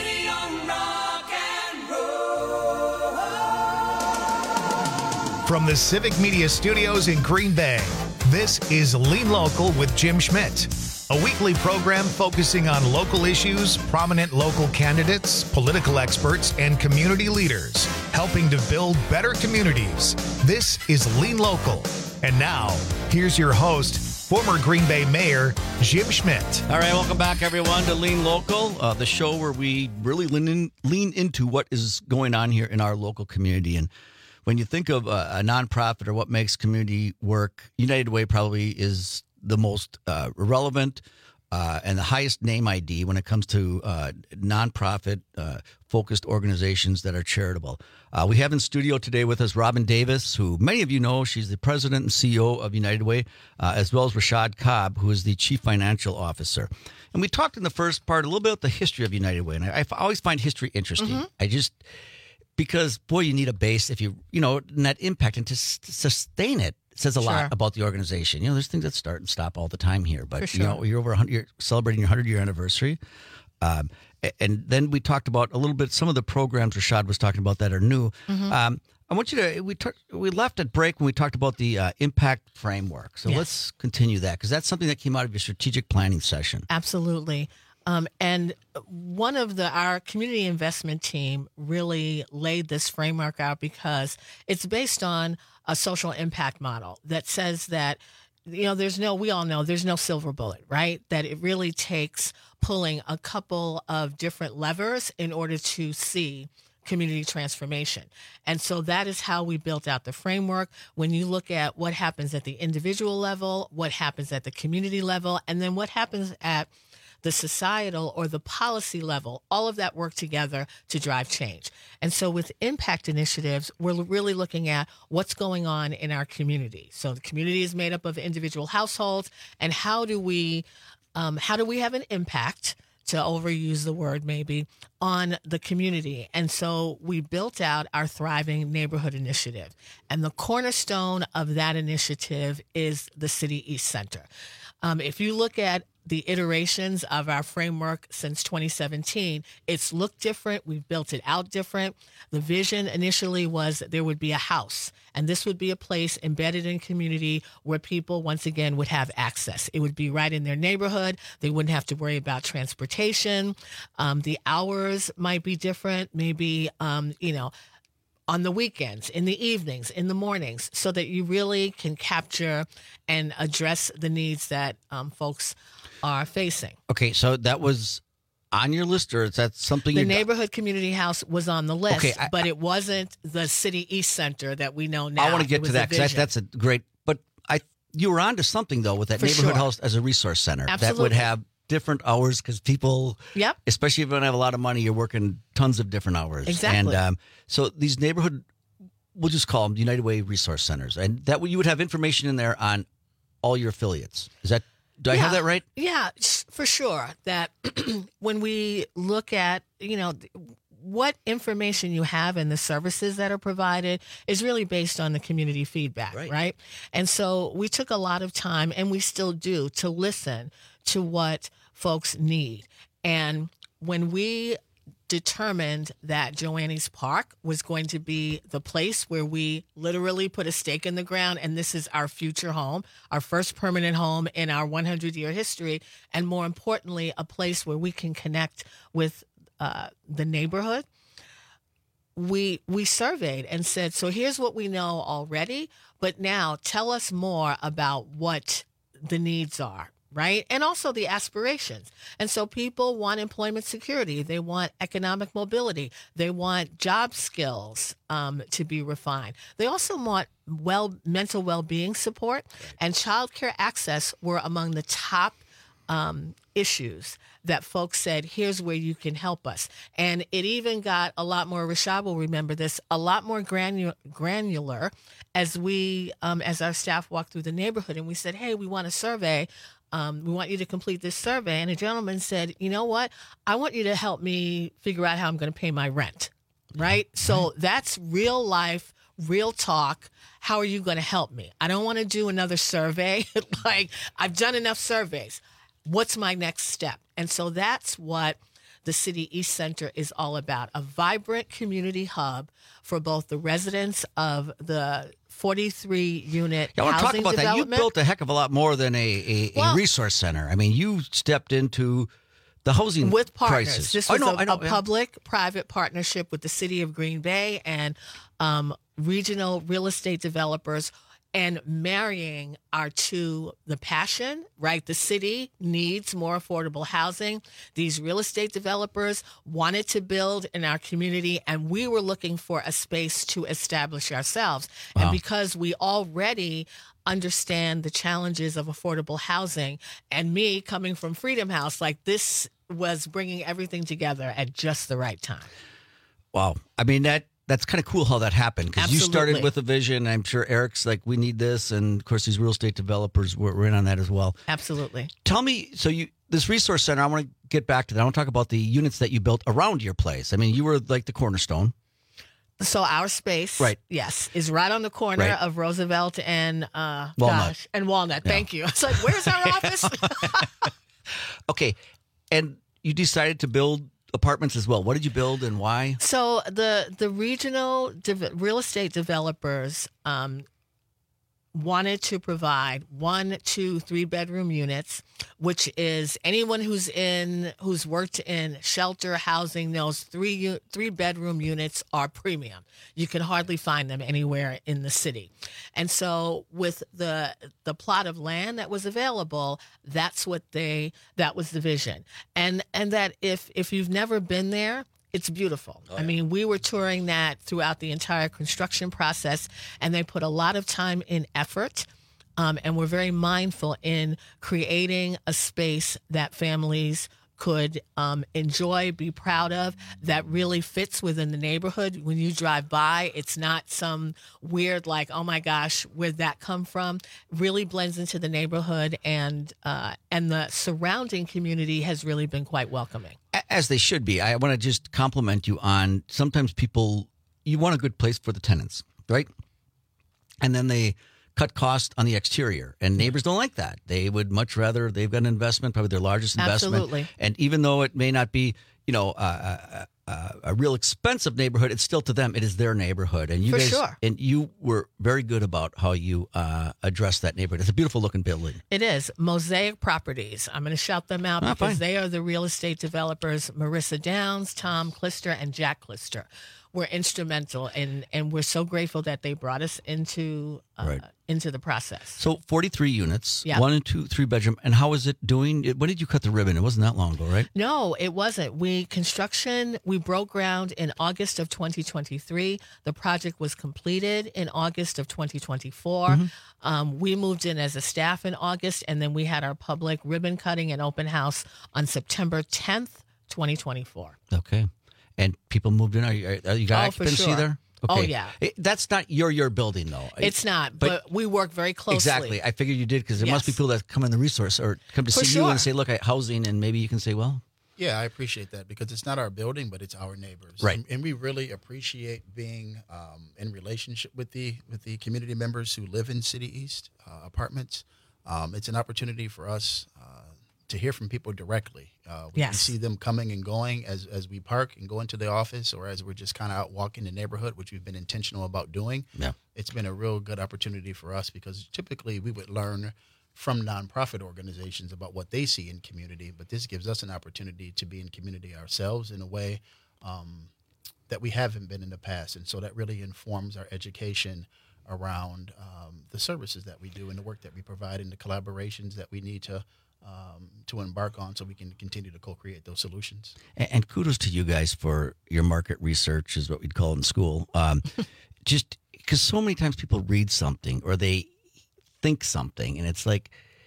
From the Civic Media Studios in Green Bay, this is Lean Local with Jim Schmidt, a weekly program focusing on local issues, prominent local candidates, political experts, and community leaders, helping to build better communities. This is Lean Local. And now, here's your host, former Green Bay Mayor, Jim Schmidt. All right, welcome back, everyone, to Lean Local, uh, the show where we really lean, in, lean into what is going on here in our local community. And when you think of a, a nonprofit or what makes community work, United Way probably is the most uh, relevant uh, and the highest name I D when it comes to uh, nonprofit uh, focused organizations that are charitable. Uh, we have in studio today with us Robin Davis, who many of you know. She's the president and C E O of United Way, uh, as well as Rashad Cobb, who is the chief financial officer. And we talked in the first part a little bit about the history of United Way, and I, I always find history interesting. Mm-hmm. I just... Because, boy, you need a base if you, you know, and that impact and to s- sustain it says a sure. lot about the organization. You know, there's things that start and stop all the time here. But, sure. you know, you're over one hundred, you're celebrating your one hundred-year anniversary. Um, and then we talked about a little bit some of the programs Rashad was talking about that are new. Mm-hmm. Um, I want you to, we t- we left at break when we talked about the uh, impact framework. So yes. let's continue that because that's something that came out of your strategic planning session. Absolutely. Um, and one of the, our community investment team really laid this framework out because it's based on a social impact model that says that, you know, there's no, we all know there's no silver bullet, right? That it really takes pulling a couple of different levers in order to see community transformation. And so that is how we built out the framework. When you look at what happens at the individual level, what happens at the community level, and then what happens at the societal or the policy level, all of that work together to drive change. And so with impact initiatives, we're really looking at what's going on in our community. So the community is made up of individual households, and how do we, um, how do we have an impact, to overuse the word maybe, on the community? And so we built out our Thriving Neighborhood Initiative. And the cornerstone of that initiative is the City East Center. Um, if you look at the iterations of our framework since twenty seventeen, it's looked different. We've built it out different. The vision initially was that there would be a house, and this would be a place embedded in community where people, once again, would have access. It would be right in their neighborhood. They wouldn't have to worry about transportation. Um, the hours might be different. Maybe, um, you know, on the weekends, in the evenings, in the mornings, so that you really can capture and address the needs that um, folks are facing. Okay, so that was on your list, or is that something? The neighborhood community house was on the list, okay, I, but it wasn't the City East Center that we know now. I want to get to that because that, that's a great. But I, you were onto something though with that For neighborhood sure. house as a resource center Absolutely. that would have different hours because people, yep. especially if you don't have a lot of money, you're working tons of different hours. Exactly. And um, so these neighborhood, we'll just call them United Way resource centers, and that you would have information in there on all your affiliates. Is that? Do I yeah, have that right? Yeah, for sure. That when we look at, you know, what information you have and the services that are provided is really based on the community feedback, right? right? And so we took a lot of time, and we still do, to listen to what folks need. And when we determined that Joannes Park was going to be the place where we literally put a stake in the ground, and this is our future home, our first permanent home in our hundred-year history, and more importantly, a place where we can connect with uh, the neighborhood. We we surveyed and said, so here's what we know already, but now tell us more about what the needs are. Right? And also the aspirations. And so people want employment security. They want economic mobility. They want job skills um, to be refined. They also want well mental well-being support. And childcare access were among the top um, issues that folks said, here's where you can help us. And it even got a lot more, Rashad will remember this, a lot more granu- granular as we, um, as our staff walked through the neighborhood and we said, hey, we want a survey. Um, we want you to complete this survey. And a gentleman said, you know what? I want you to help me figure out how I'm going to pay my rent. Right? So that's real life, real talk. How are you going to help me? I don't want to do another survey. Like, I've done enough surveys. What's my next step? And so that's what the City East Center is all about, a vibrant community hub for both the residents of the forty-three unit Yeah, I want to talk housing about that. You development. built a heck of a lot more than a, a, Well- a resource center. I mean, you stepped into the housing with partners. crisis. This I was know, a, I know, a yeah. public-private partnership with the City of Green Bay and um, regional real estate developers, and marrying our two, the passion, right? The city needs more affordable housing. These real estate developers wanted to build in our community, and we were looking for a space to establish ourselves. Wow. And because we already understand the challenges of affordable housing, and me coming from Freedom House, like this was bringing everything together at just the right time. Wow. I mean, that that's kind of cool how that happened, because you started Absolutely. with a vision. I'm sure Eric's like, we need this. And of course, these real estate developers were, were in on that as well. Absolutely. Tell me, so you this resource center, I want to get back to that. I want to talk about the units that you built around your place. I mean, you were like the cornerstone. So our space, Right. yes, is right on the corner Right. of Roosevelt and uh, Walnut. gosh, and Walnut. Yeah. Thank you. It's like, where's our office? Okay. And you decided to build apartments as well. What did you build and why? So the the regional de- real estate developers um, wanted to provide one, two, three bedroom units, which is anyone who's in who's worked in shelter housing knows three u- three bedroom units are premium. You can hardly find them anywhere in the city. And so with the the plot of land that was available, that's what they that was the vision. And and that if if you've never been there, it's beautiful. I mean, we were touring that throughout the entire construction process, and they put a lot of time and effort, um, and we're very mindful in creating a space that families could um, enjoy, be proud of, that really fits within the neighborhood. When you drive by, it's not some weird, like, oh my gosh, where'd that come from? Really blends into the neighborhood, and uh, and the surrounding community has really been quite welcoming. As they should be. I want to just compliment you on sometimes people, you want a good place for the tenants, right? And then they cut costs on the exterior, and neighbors don't like that. They would much rather, they've got an investment, probably their largest investment. Absolutely. And even though it may not be, you know, uh, uh, a real expensive neighborhood, it's still to them, it is their neighborhood. And you For guys, sure. and you were very good about how you uh, addressed that neighborhood. It's a beautiful looking building. It is. Mosaic Properties. I'm going to shout them out Ah, because fine. they are the real estate developers. Marissa Downs, Tom Klister, and Jack Klister were instrumental, and, and we're so grateful that they brought us into uh, Right. into the process. So forty-three units, Yeah. one and two, three bedroom. And how is it doing? When did you cut the ribbon? It wasn't that long ago, right? No, it wasn't. We construction, we broke ground in August of twenty twenty-three. The project was completed in August of twenty twenty-four. Mm-hmm. Um, we moved in as a staff in August, and then we had our public ribbon cutting and open house on September tenth, twenty twenty-four. Okay. And people moved in. Are you, are you got Oh, for occupancy sure. there? Oh, Okay. yeah. It- that's not your your building, though. It's not, but, we work very closely. Exactly. I figured you did, because there must be Yes. people that come in the resource or come to For see you sure. and say, look, at housing, and maybe you can say, well, Yeah, I appreciate that, because it's not our building, but it's our neighbors. Right. And, and we really appreciate being um, in relationship with the with the community members who live in City East uh, apartments. Um, it's an opportunity for us uh, to hear from people directly. Uh, we can Yes. see them coming and going as, as we park and go into the office, or as we're just kind of out walking the neighborhood, which we've been intentional about doing. Yeah. It's been a real good opportunity for us, because typically we would learn from nonprofit organizations about what they see in community, but this gives us an opportunity to be in community ourselves in a way um, that we haven't been in the past. And so that really informs our education around um, the services that we do and the work that we provide and the collaborations that we need to um, to embark on, so we can continue to co-create those solutions. and, and kudos to you guys for your market research, is what we'd call it in school. Um, just because so many times people read something or they think something, and it's like,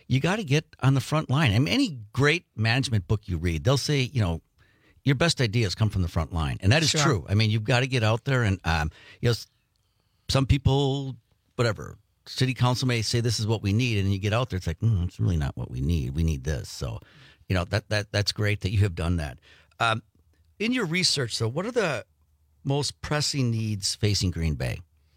you got to get on the front line. I mean, any great management book you read, they'll say, you know, your best ideas come from the front line. And that is Sure. true. I mean, you've got to get out there and, um, you know, some people, whatever, city council may say this is what we need. And you get out there, it's like, mm, it's really not what we need. We need this. So, you know, that, that that's great that you have done that. Um, in your research, though, what are the most pressing needs facing Green Bay?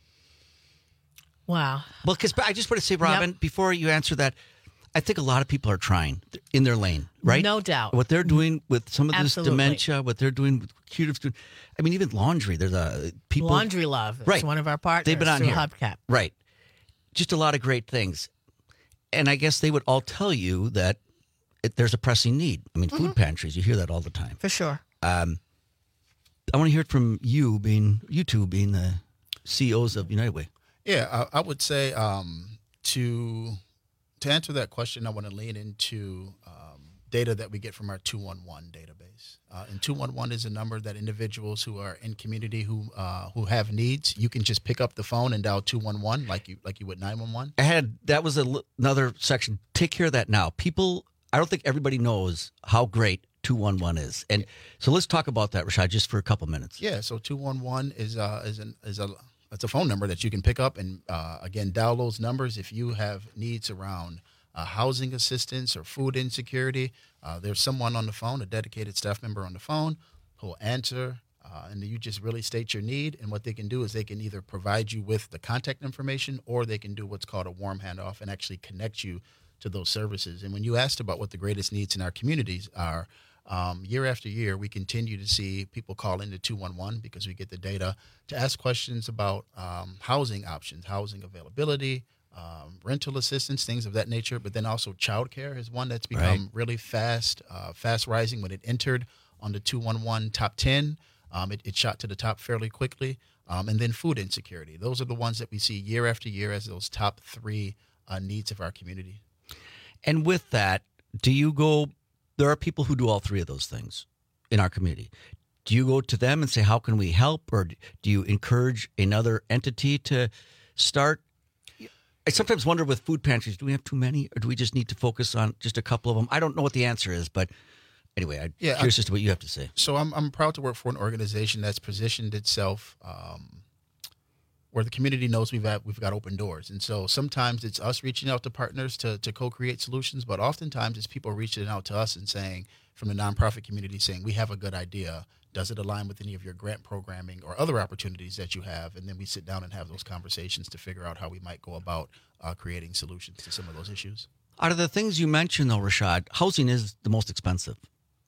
Wow. Well, because I just want to say, Robin, Yep. before you answer that, I think a lot of people are trying in their lane, right? No doubt. What they're doing with some of this Absolutely. dementia, what they're doing with curative, I mean, even laundry. There's a people Laundry Love is right? one of our partners. They've been on through here, Hubcap. right? Just a lot of great things, and I guess they would all tell you that it, there's a pressing need. I mean, food pantries. You hear that all the time, For sure. Um, I want to hear it from you, being you two being the C E Os of United Way. Yeah, I, I would say um, to to answer that question, I want to lean into um, data that we get from our two one one database. Uh, and two one one is a number that individuals who are in community who uh, who have needs, you can just pick up the phone and dial two one one like you like you would nine one one. I had that was a, another section. Take care of that now. People, I don't think everybody knows how great two one one is, and so let's talk about that, Rashad, just for a couple minutes. Yeah, so two one one is uh, is an is a it's a phone number that you can pick up and uh, again dial those numbers if you have needs around uh, housing assistance or food insecurity. Uh, there's someone on the phone, a dedicated staff member on the phone, who will answer, uh, and you just really state your need. And what they can do is they can either provide you with the contact information, or they can do what's called a warm handoff and actually connect you to those services. And when you asked about what the greatest needs in our communities are, Um, year after year, we continue to see people call into two one one because we get the data to ask questions about um, housing options, housing availability, um, rental assistance, things of that nature. But then also childcare is one that's become Right. really fast, uh, fast rising. When it entered on the two one one top ten, um, it, it shot to the top fairly quickly. Um, and then food insecurity. Those are the ones that we see year after year as those top three uh, needs of our community. And with that, do you go? There are people who do all three of those things in our community. Do you go to them and say, how can we help? Or do you encourage another entity to start? I sometimes wonder with food pantries, do we have too many, or do we just need to focus on just a couple of them? I don't know what the answer is, but anyway, I'm Yeah, curious I- as to what you have to say. So I'm I'm proud to work for an organization that's positioned itself um, where the community knows we've had, we've got open doors. And so sometimes it's us reaching out to partners to to co-create solutions, but oftentimes it's people reaching out to us and saying, from the nonprofit community, saying, we have a good idea. Does it align with any of your grant programming or other opportunities that you have? And then we sit down and have those conversations to figure out how we might go about uh, creating solutions to some of those issues. Out of the things you mentioned, though, Rashad, housing is the most expensive.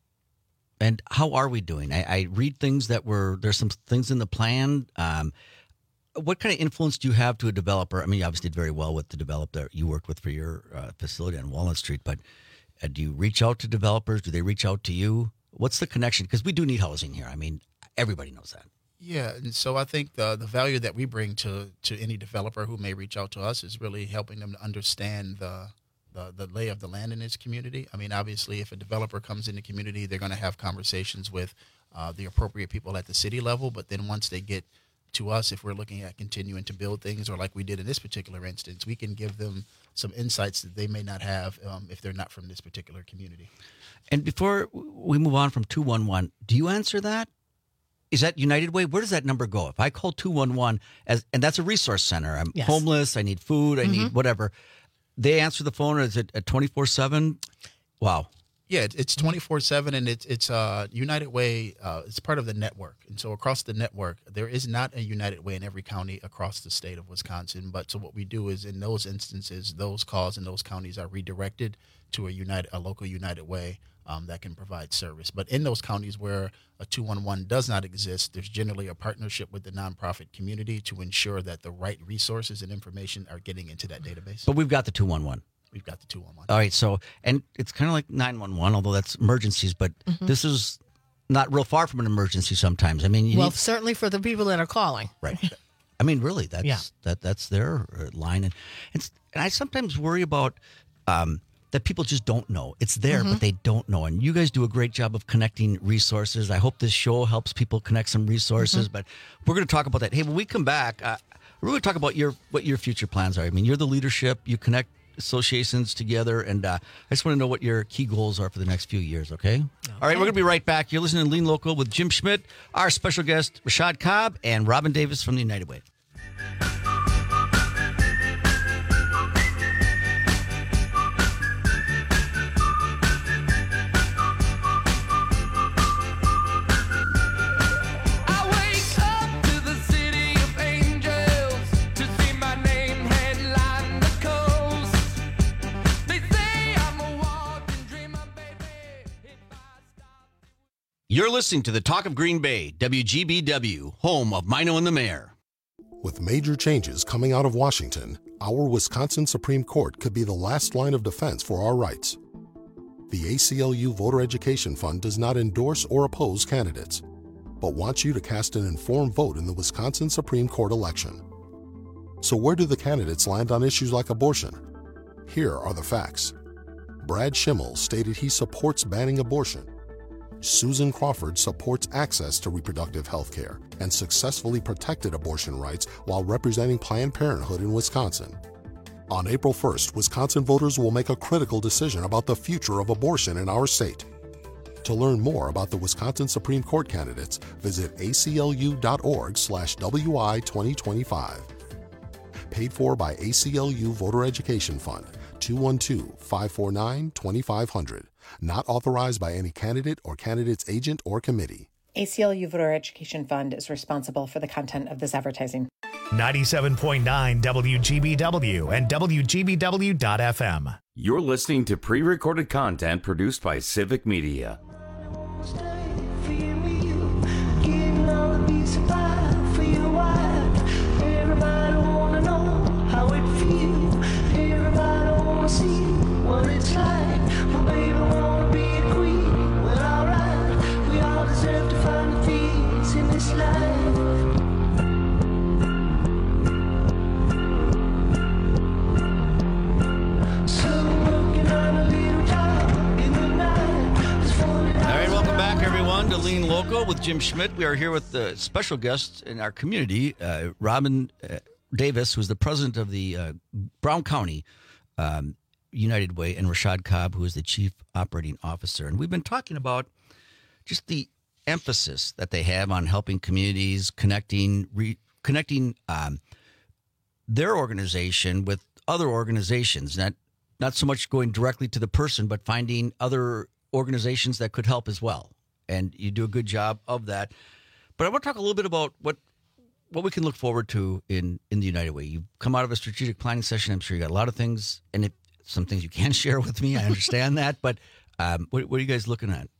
And how are we doing? I, I read things that were, there's some things in the plan. Um, what kind of influence do you have to a developer? I mean, you obviously did very well with the developer you worked with for your uh, facility on Walnut Street, but uh, do you reach out to developers? Do they reach out to you? What's the connection? Because we do need housing here. I mean, everybody knows that. Yeah, and so I think the the value that we bring to to any developer who may reach out to us is really helping them to understand the the, the lay of the land in this community. I mean, obviously, if a developer comes in the community, they're going to have conversations with uh, the appropriate people at the city level. But then once they get to us, if we're looking at continuing to build things, or like we did in this particular instance, we can give them some insights that they may not have um, if they're not from this particular community. And before we move on from two one one, do you answer that? Is that United Way? Where does that number go? If I call two one one, as and that's a resource center, I'm Yes. homeless, I need food, I Mhm. need whatever. They answer the phone, or is it at twenty-four seven? Wow. Yeah, it- it's twenty-four seven, and it's it's uh, United Way. Uh, it's part of the network, and so across the network, there is not a United Way in every county across the state of Wisconsin. But so what we do is, in those instances, those calls in those counties are redirected to a United, a local United Way um, that can provide service. But in those counties where a two one one does not exist, there's generally a partnership with the nonprofit community to ensure that the right resources and information are getting into that database. But we've got the two one one. We've got the two one one. All right, so, and it's kind of like nine one one, although that's emergencies, but Mhm. this is not real far from an emergency sometimes. I mean, you Well, need, certainly for the people that are calling. right. I mean, really, that's Yeah. that that's their uh, line, and it's, and I sometimes worry about um, that people just don't know it's there, Mhm. but they don't know. And you guys do a great job of connecting resources. I hope this show helps people connect some resources. Mhm. But we're going to talk about that. Hey, when we come back, uh, we're going to talk about your what your future plans are. I mean, you're the leadership. You connect associations together, and uh, I just want to know what your key goals are for the next few years, okay? okay. All right, we're going to be right back. You're listening to Lean Local with Jim Schmidt, our special guest, Rashad Cobb, and Robin Davis from the United Way. You're listening to the Talk of Green Bay, W G B W, home of Mino and the Mayor. With major changes coming out of Washington, our Wisconsin Supreme Court could be the last line of defense for our rights. The A C L U Voter Education Fund does not endorse or oppose candidates, but wants you to cast an informed vote in the Wisconsin Supreme Court election. So where do the candidates land on issues like abortion? Here are the facts. Brad Schimmel stated he supports banning abortion. Susan Crawford supports access to reproductive health care and successfully protected abortion rights while representing Planned Parenthood in Wisconsin. On April first, Wisconsin voters will make a critical decision about the future of abortion in our state. To learn more about the Wisconsin Supreme Court candidates, visit A C L U dot org slash W I twenty twenty-five. Paid for by A C L U Voter Education Fund, two one two, five four nine, two five zero zero. Not authorized by any candidate or candidate's agent or committee. A C L U Voter Education Fund is responsible for the content of this advertising. ninety-seven point nine W G B W and W G B W dot F M. You're listening to pre-recorded content produced by Civic Media. To Lean Local with Jim Schmidt. We are here with the special guest in our community, uh, Robin uh, Davis, who's the president of the uh, Brown County um, United Way, and Rashad Cobb, who is the chief operating officer. And we've been talking about just the emphasis that they have on helping communities, connecting, re- connecting um, their organization with other organizations. Not not so much going directly to the person, but finding other organizations that could help as well. And you do a good job of that. But I want to talk a little bit about what what we can look forward to in, in the United Way. You've come out of a strategic planning session. I'm sure you got a lot of things, and it, some things you can share with me. I understand that. But um, what, what are you guys looking at?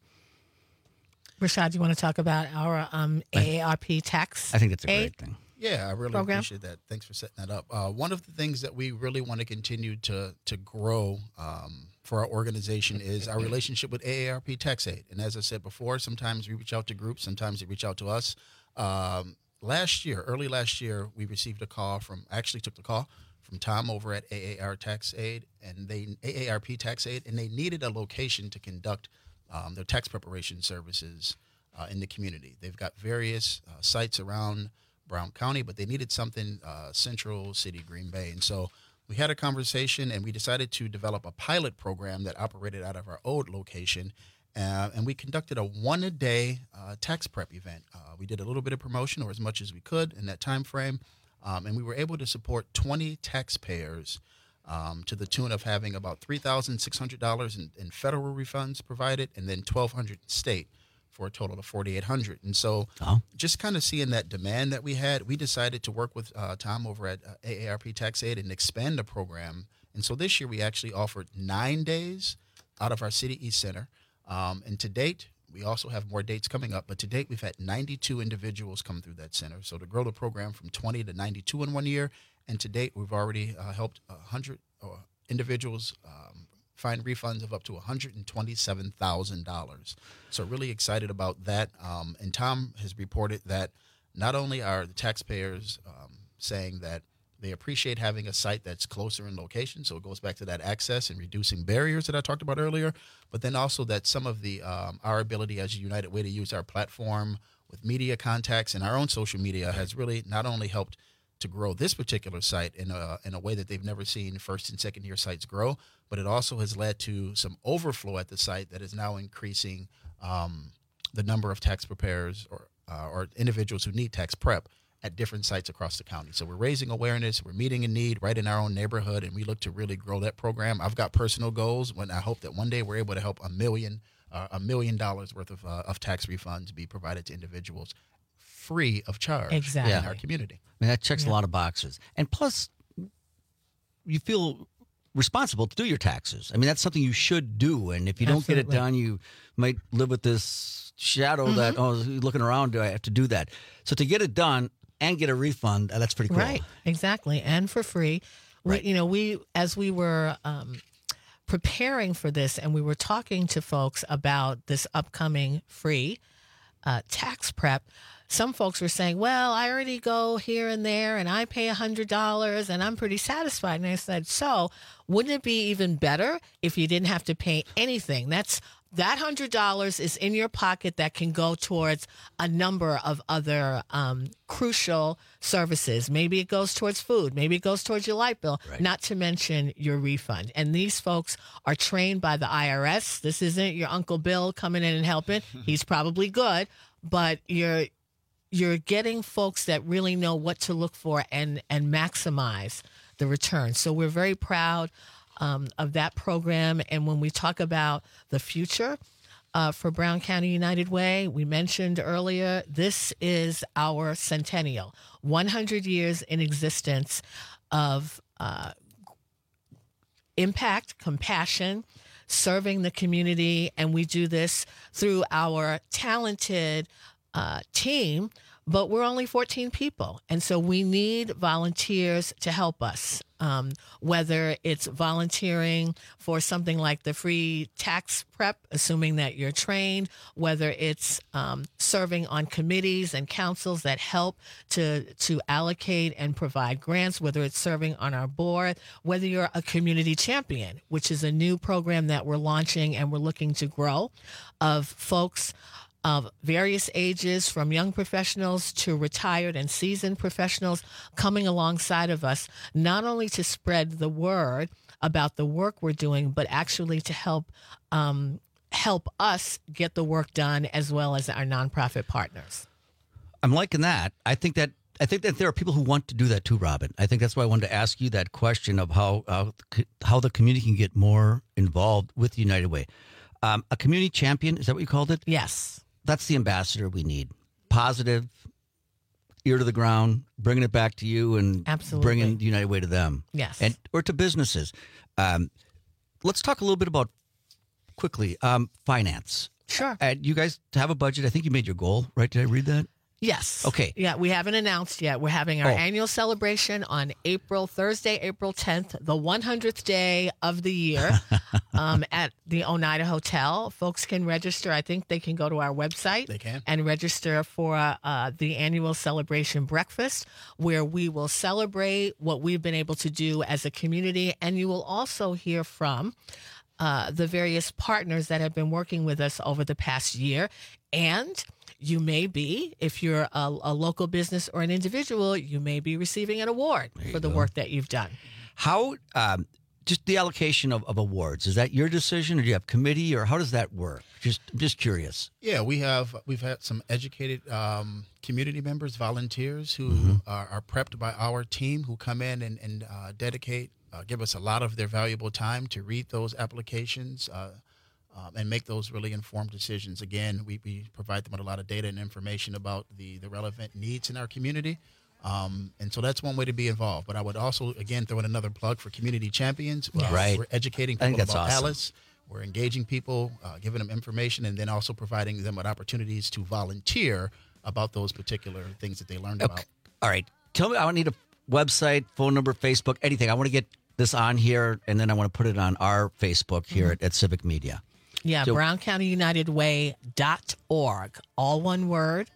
Rashad, you want to talk about our um, A A R P tax? I think that's a aid? great thing. Yeah, I really program? appreciate that. Thanks for setting that up. Uh, one of the things that we really want to continue to to grow um, for our organization is our relationship with A A R P Tax Aid. And as I said before, sometimes we reach out to groups, sometimes they reach out to us. Um, last year, early last year, we received a call from, I actually took the call from Tom over at A A R Tax Aid and they A A R P Tax Aid, and they needed a location to conduct um, their tax preparation services uh, in the community. They've got various uh, sites around Brown County, but they needed something uh, central city, Green Bay. And so we had a conversation and we decided to develop a pilot program that operated out of our old location. Uh, and we conducted a one-a-day uh, tax prep event. Uh, we did a little bit of promotion, or as much as we could in that time frame. Um, and we were able to support twenty taxpayers um, to the tune of having about three thousand six hundred dollars in, in federal refunds provided, and then twelve hundred dollars in state, for a total of forty-eight hundred dollars. And so oh. just kind of seeing that demand that we had, we decided to work with uh, Tom over at uh, A A R P Tax Aid and expand the program. And so this year we actually offered nine days out of our City East Center. Um, and to date, we also have more dates coming up, but to date we've had ninety-two individuals come through that center. So to grow the program from twenty to ninety-two in one year, and to date we've already uh, helped one hundred uh, individuals um, find refunds of up to one hundred twenty-seven thousand dollars. So really excited about that. Um, and Tom has reported that not only are the taxpayers um, saying that they appreciate having a site that's closer in location, so it goes back to that access and reducing barriers that I talked about earlier, but then also that some of the um, our ability as a United Way to use our platform with media contacts and our own social media has really not only helped to grow this particular site in a in a way that they've never seen first and second year sites grow. But it also has led to some overflow at the site that is now increasing um, the number of tax preparers or uh, or individuals who need tax prep at different sites across the county. So we're raising awareness, we're meeting a need right in our own neighborhood, and we look to really grow that program. I've got personal goals when I hope that one day we're able to help a million uh, a million dollars worth of uh, of tax refunds be provided to individuals free of charge exactly. in our community. I mean, that checks Yeah. a lot of boxes. And plus, you feel responsible to do your taxes. I mean, that's something you should do. And if you don't get it Absolutely. done, you might live with this shadow Mm-hmm. that, oh, looking around, do I have to do that? So to get it done and get a refund, uh, that's pretty cool. Right, exactly, and for free. Right. We, you know, we as we were um, preparing for this, and we were talking to folks about this upcoming free uh, tax prep. Some folks were saying, "Well, I already go here and there, and I pay a hundred dollars, and I'm pretty satisfied." And I said, "So, wouldn't it be even better if you didn't have to pay anything? That's that hundred dollars is in your pocket that can go towards a number of other um, crucial services. Maybe it goes towards food. Maybe it goes towards your light bill. Right. Not to mention your refund. And these folks are trained by the I R S. This isn't your Uncle Bill coming in and helping. He's probably good, but you're you're getting folks that really know what to look for and and maximize the return. So we're very proud um, of that program. And when we talk about the future uh, for Brown County United Way, we mentioned earlier, this is our centennial, one hundred years in existence of uh, impact, compassion, serving the community. And we do this through our talented uh, team, but we're only fourteen people. And so we need volunteers to help us, um, whether it's volunteering for something like the free tax prep, assuming that you're trained, whether it's um, serving on committees and councils that help to, to allocate and provide grants, whether it's serving on our board, whether you're a community champion, which is a new program that we're launching and we're looking to grow, of folks of various ages, from young professionals to retired and seasoned professionals, coming alongside of us, not only to spread the word about the work we're doing, but actually to help um, help us get the work done, as well as our nonprofit partners. I'm liking that. I think that I think that there are people who want to do that too, Robin. I think that's why I wanted to ask you that question of how how, how the community can get more involved with the United Way. Um, a community champion, is that what you called it? Yes. That's the ambassador we need. Positive, ear to the ground, bringing it back to you and Absolutely. bringing the United Way to them. Yes. And or to businesses. Um, let's talk a little bit about, quickly, um, finance. Sure. Uh, you guys have a budget. I think you made your goal, right? Did I read that? Yes. Okay. Yeah, we haven't announced yet. We're having our Oh. annual celebration on April, Thursday, April tenth, the one hundredth day of the year um, at the Oneida Hotel. Folks can register. I think they can go to our website. They can. And register for uh, the annual celebration breakfast, where we will celebrate what we've been able to do as a community. And you will also hear from uh, the various partners that have been working with us over the past year. And you may be, if you're a, a local business or an individual, you may be receiving an award for the go. work that you've done. How, um, just the allocation of, of awards, is that your decision, or do you have committee, or how does that work? Just I'm just curious. Yeah, we have we've had some educated um, community members, volunteers who Mm-hmm. are, are prepped by our team, who come in and, and uh, dedicate, uh, give us a lot of their valuable time to read those applications uh, um, and make those really informed decisions. Again, we, we provide them with a lot of data and information about the, the relevant needs in our community. Um, and so that's one way to be involved. But I would also, again, throw in another plug for community champions. Uh, Right. We're educating I think people that's about awesome. Alice. We're engaging people, uh, giving them information, and then also providing them with opportunities to volunteer about those particular things that they learned Okay. about. All right. Tell me, I need a website, phone number, Facebook, anything. I want to get this on here, and then I want to put it on our Facebook here at, at Civic Media. Yeah, So- brown county united way dot org, all one word.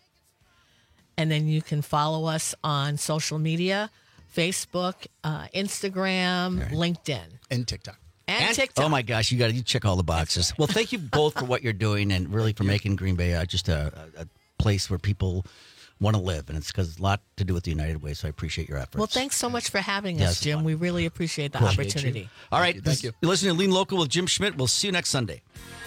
And then you can follow us on social media, Facebook, uh, Instagram, LinkedIn. And TikTok. And, TikTok. Oh my gosh, you got to you check all the boxes. Well, thank you both for what you're doing, and really for making Green Bay uh, just a, a, a place where people want to live, and it's because a lot to do with the United Way. So I appreciate your efforts. Well, thanks so much for having Yes. us, Jim. We really appreciate the Appreciate opportunity. you. All right, Thank you. You're listening to Lean Local with Jim Schmidt. We'll see you next Sunday.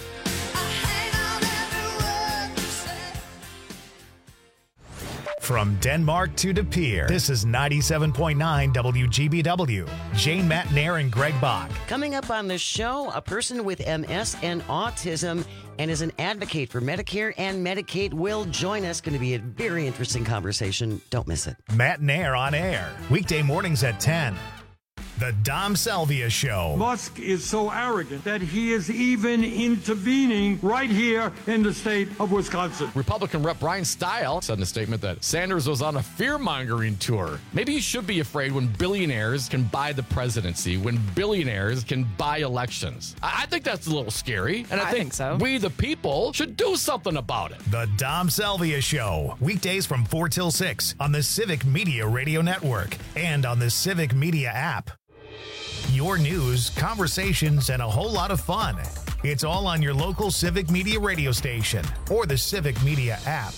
From Denmark to De Pere, this is ninety-seven point nine W G B W. Jane Matnair and Greg Bach. Coming up on the show, a person with M S and autism and is an advocate for Medicare and Medicaid will join us. Going to be a very interesting conversation. Don't miss it. Matt Nair on air, weekday mornings at ten. The Dom Salvia Show. Musk is so arrogant that he is even intervening right here in the state of Wisconsin. Republican Rep Brian Stile said in a statement that Sanders was on a fear-mongering tour. Maybe you should be afraid when billionaires can buy the presidency, when billionaires can buy elections. I, I think that's a little scary, and I, I think, think so. we, the people, should do something about it. The Dom Salvia Show, weekdays from four till six on the Civic Media Radio Network and on the Civic Media app. Your news, conversations, and a whole lot of fun. It's all on your local Civic Media radio station or the Civic Media app.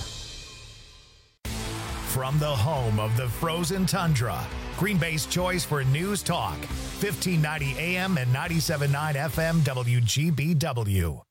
From the home of the frozen tundra, Green Bay's choice for news talk, fifteen ninety A M and ninety-seven point nine F M W G B W.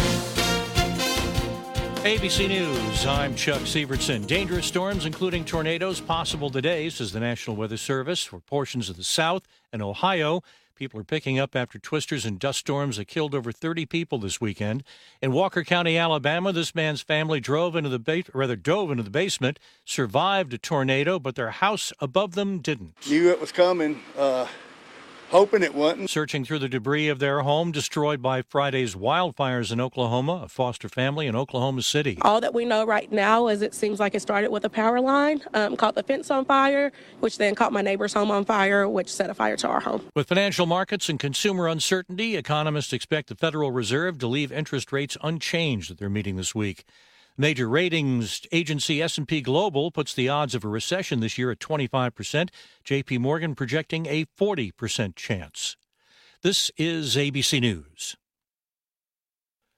A B C News, I'm Chuck Sievertson. Dangerous storms, including tornadoes, possible today, says the National Weather Service. For portions of the South and Ohio, people are picking up after twisters and dust storms that killed over thirty people this weekend. In Walker County, Alabama, this man's family drove into the ba- rather dove into the basement, survived a tornado, but their house above them didn't. Knew it was coming. Uh, hoping it wasn't. Searching through the debris of their home destroyed by Friday's wildfires in Oklahoma, a foster family in Oklahoma City. All that we know right now is it seems like it started with a power line, um, caught the fence on fire, which then caught my neighbor's home on fire, which set a fire to our home. With financial markets and consumer uncertainty, economists expect the Federal Reserve to leave interest rates unchanged at their meeting this week. Major ratings agency S and P Global puts the odds of a recession this year at twenty-five percent. J P Morgan projecting a forty percent chance. This is A B C News.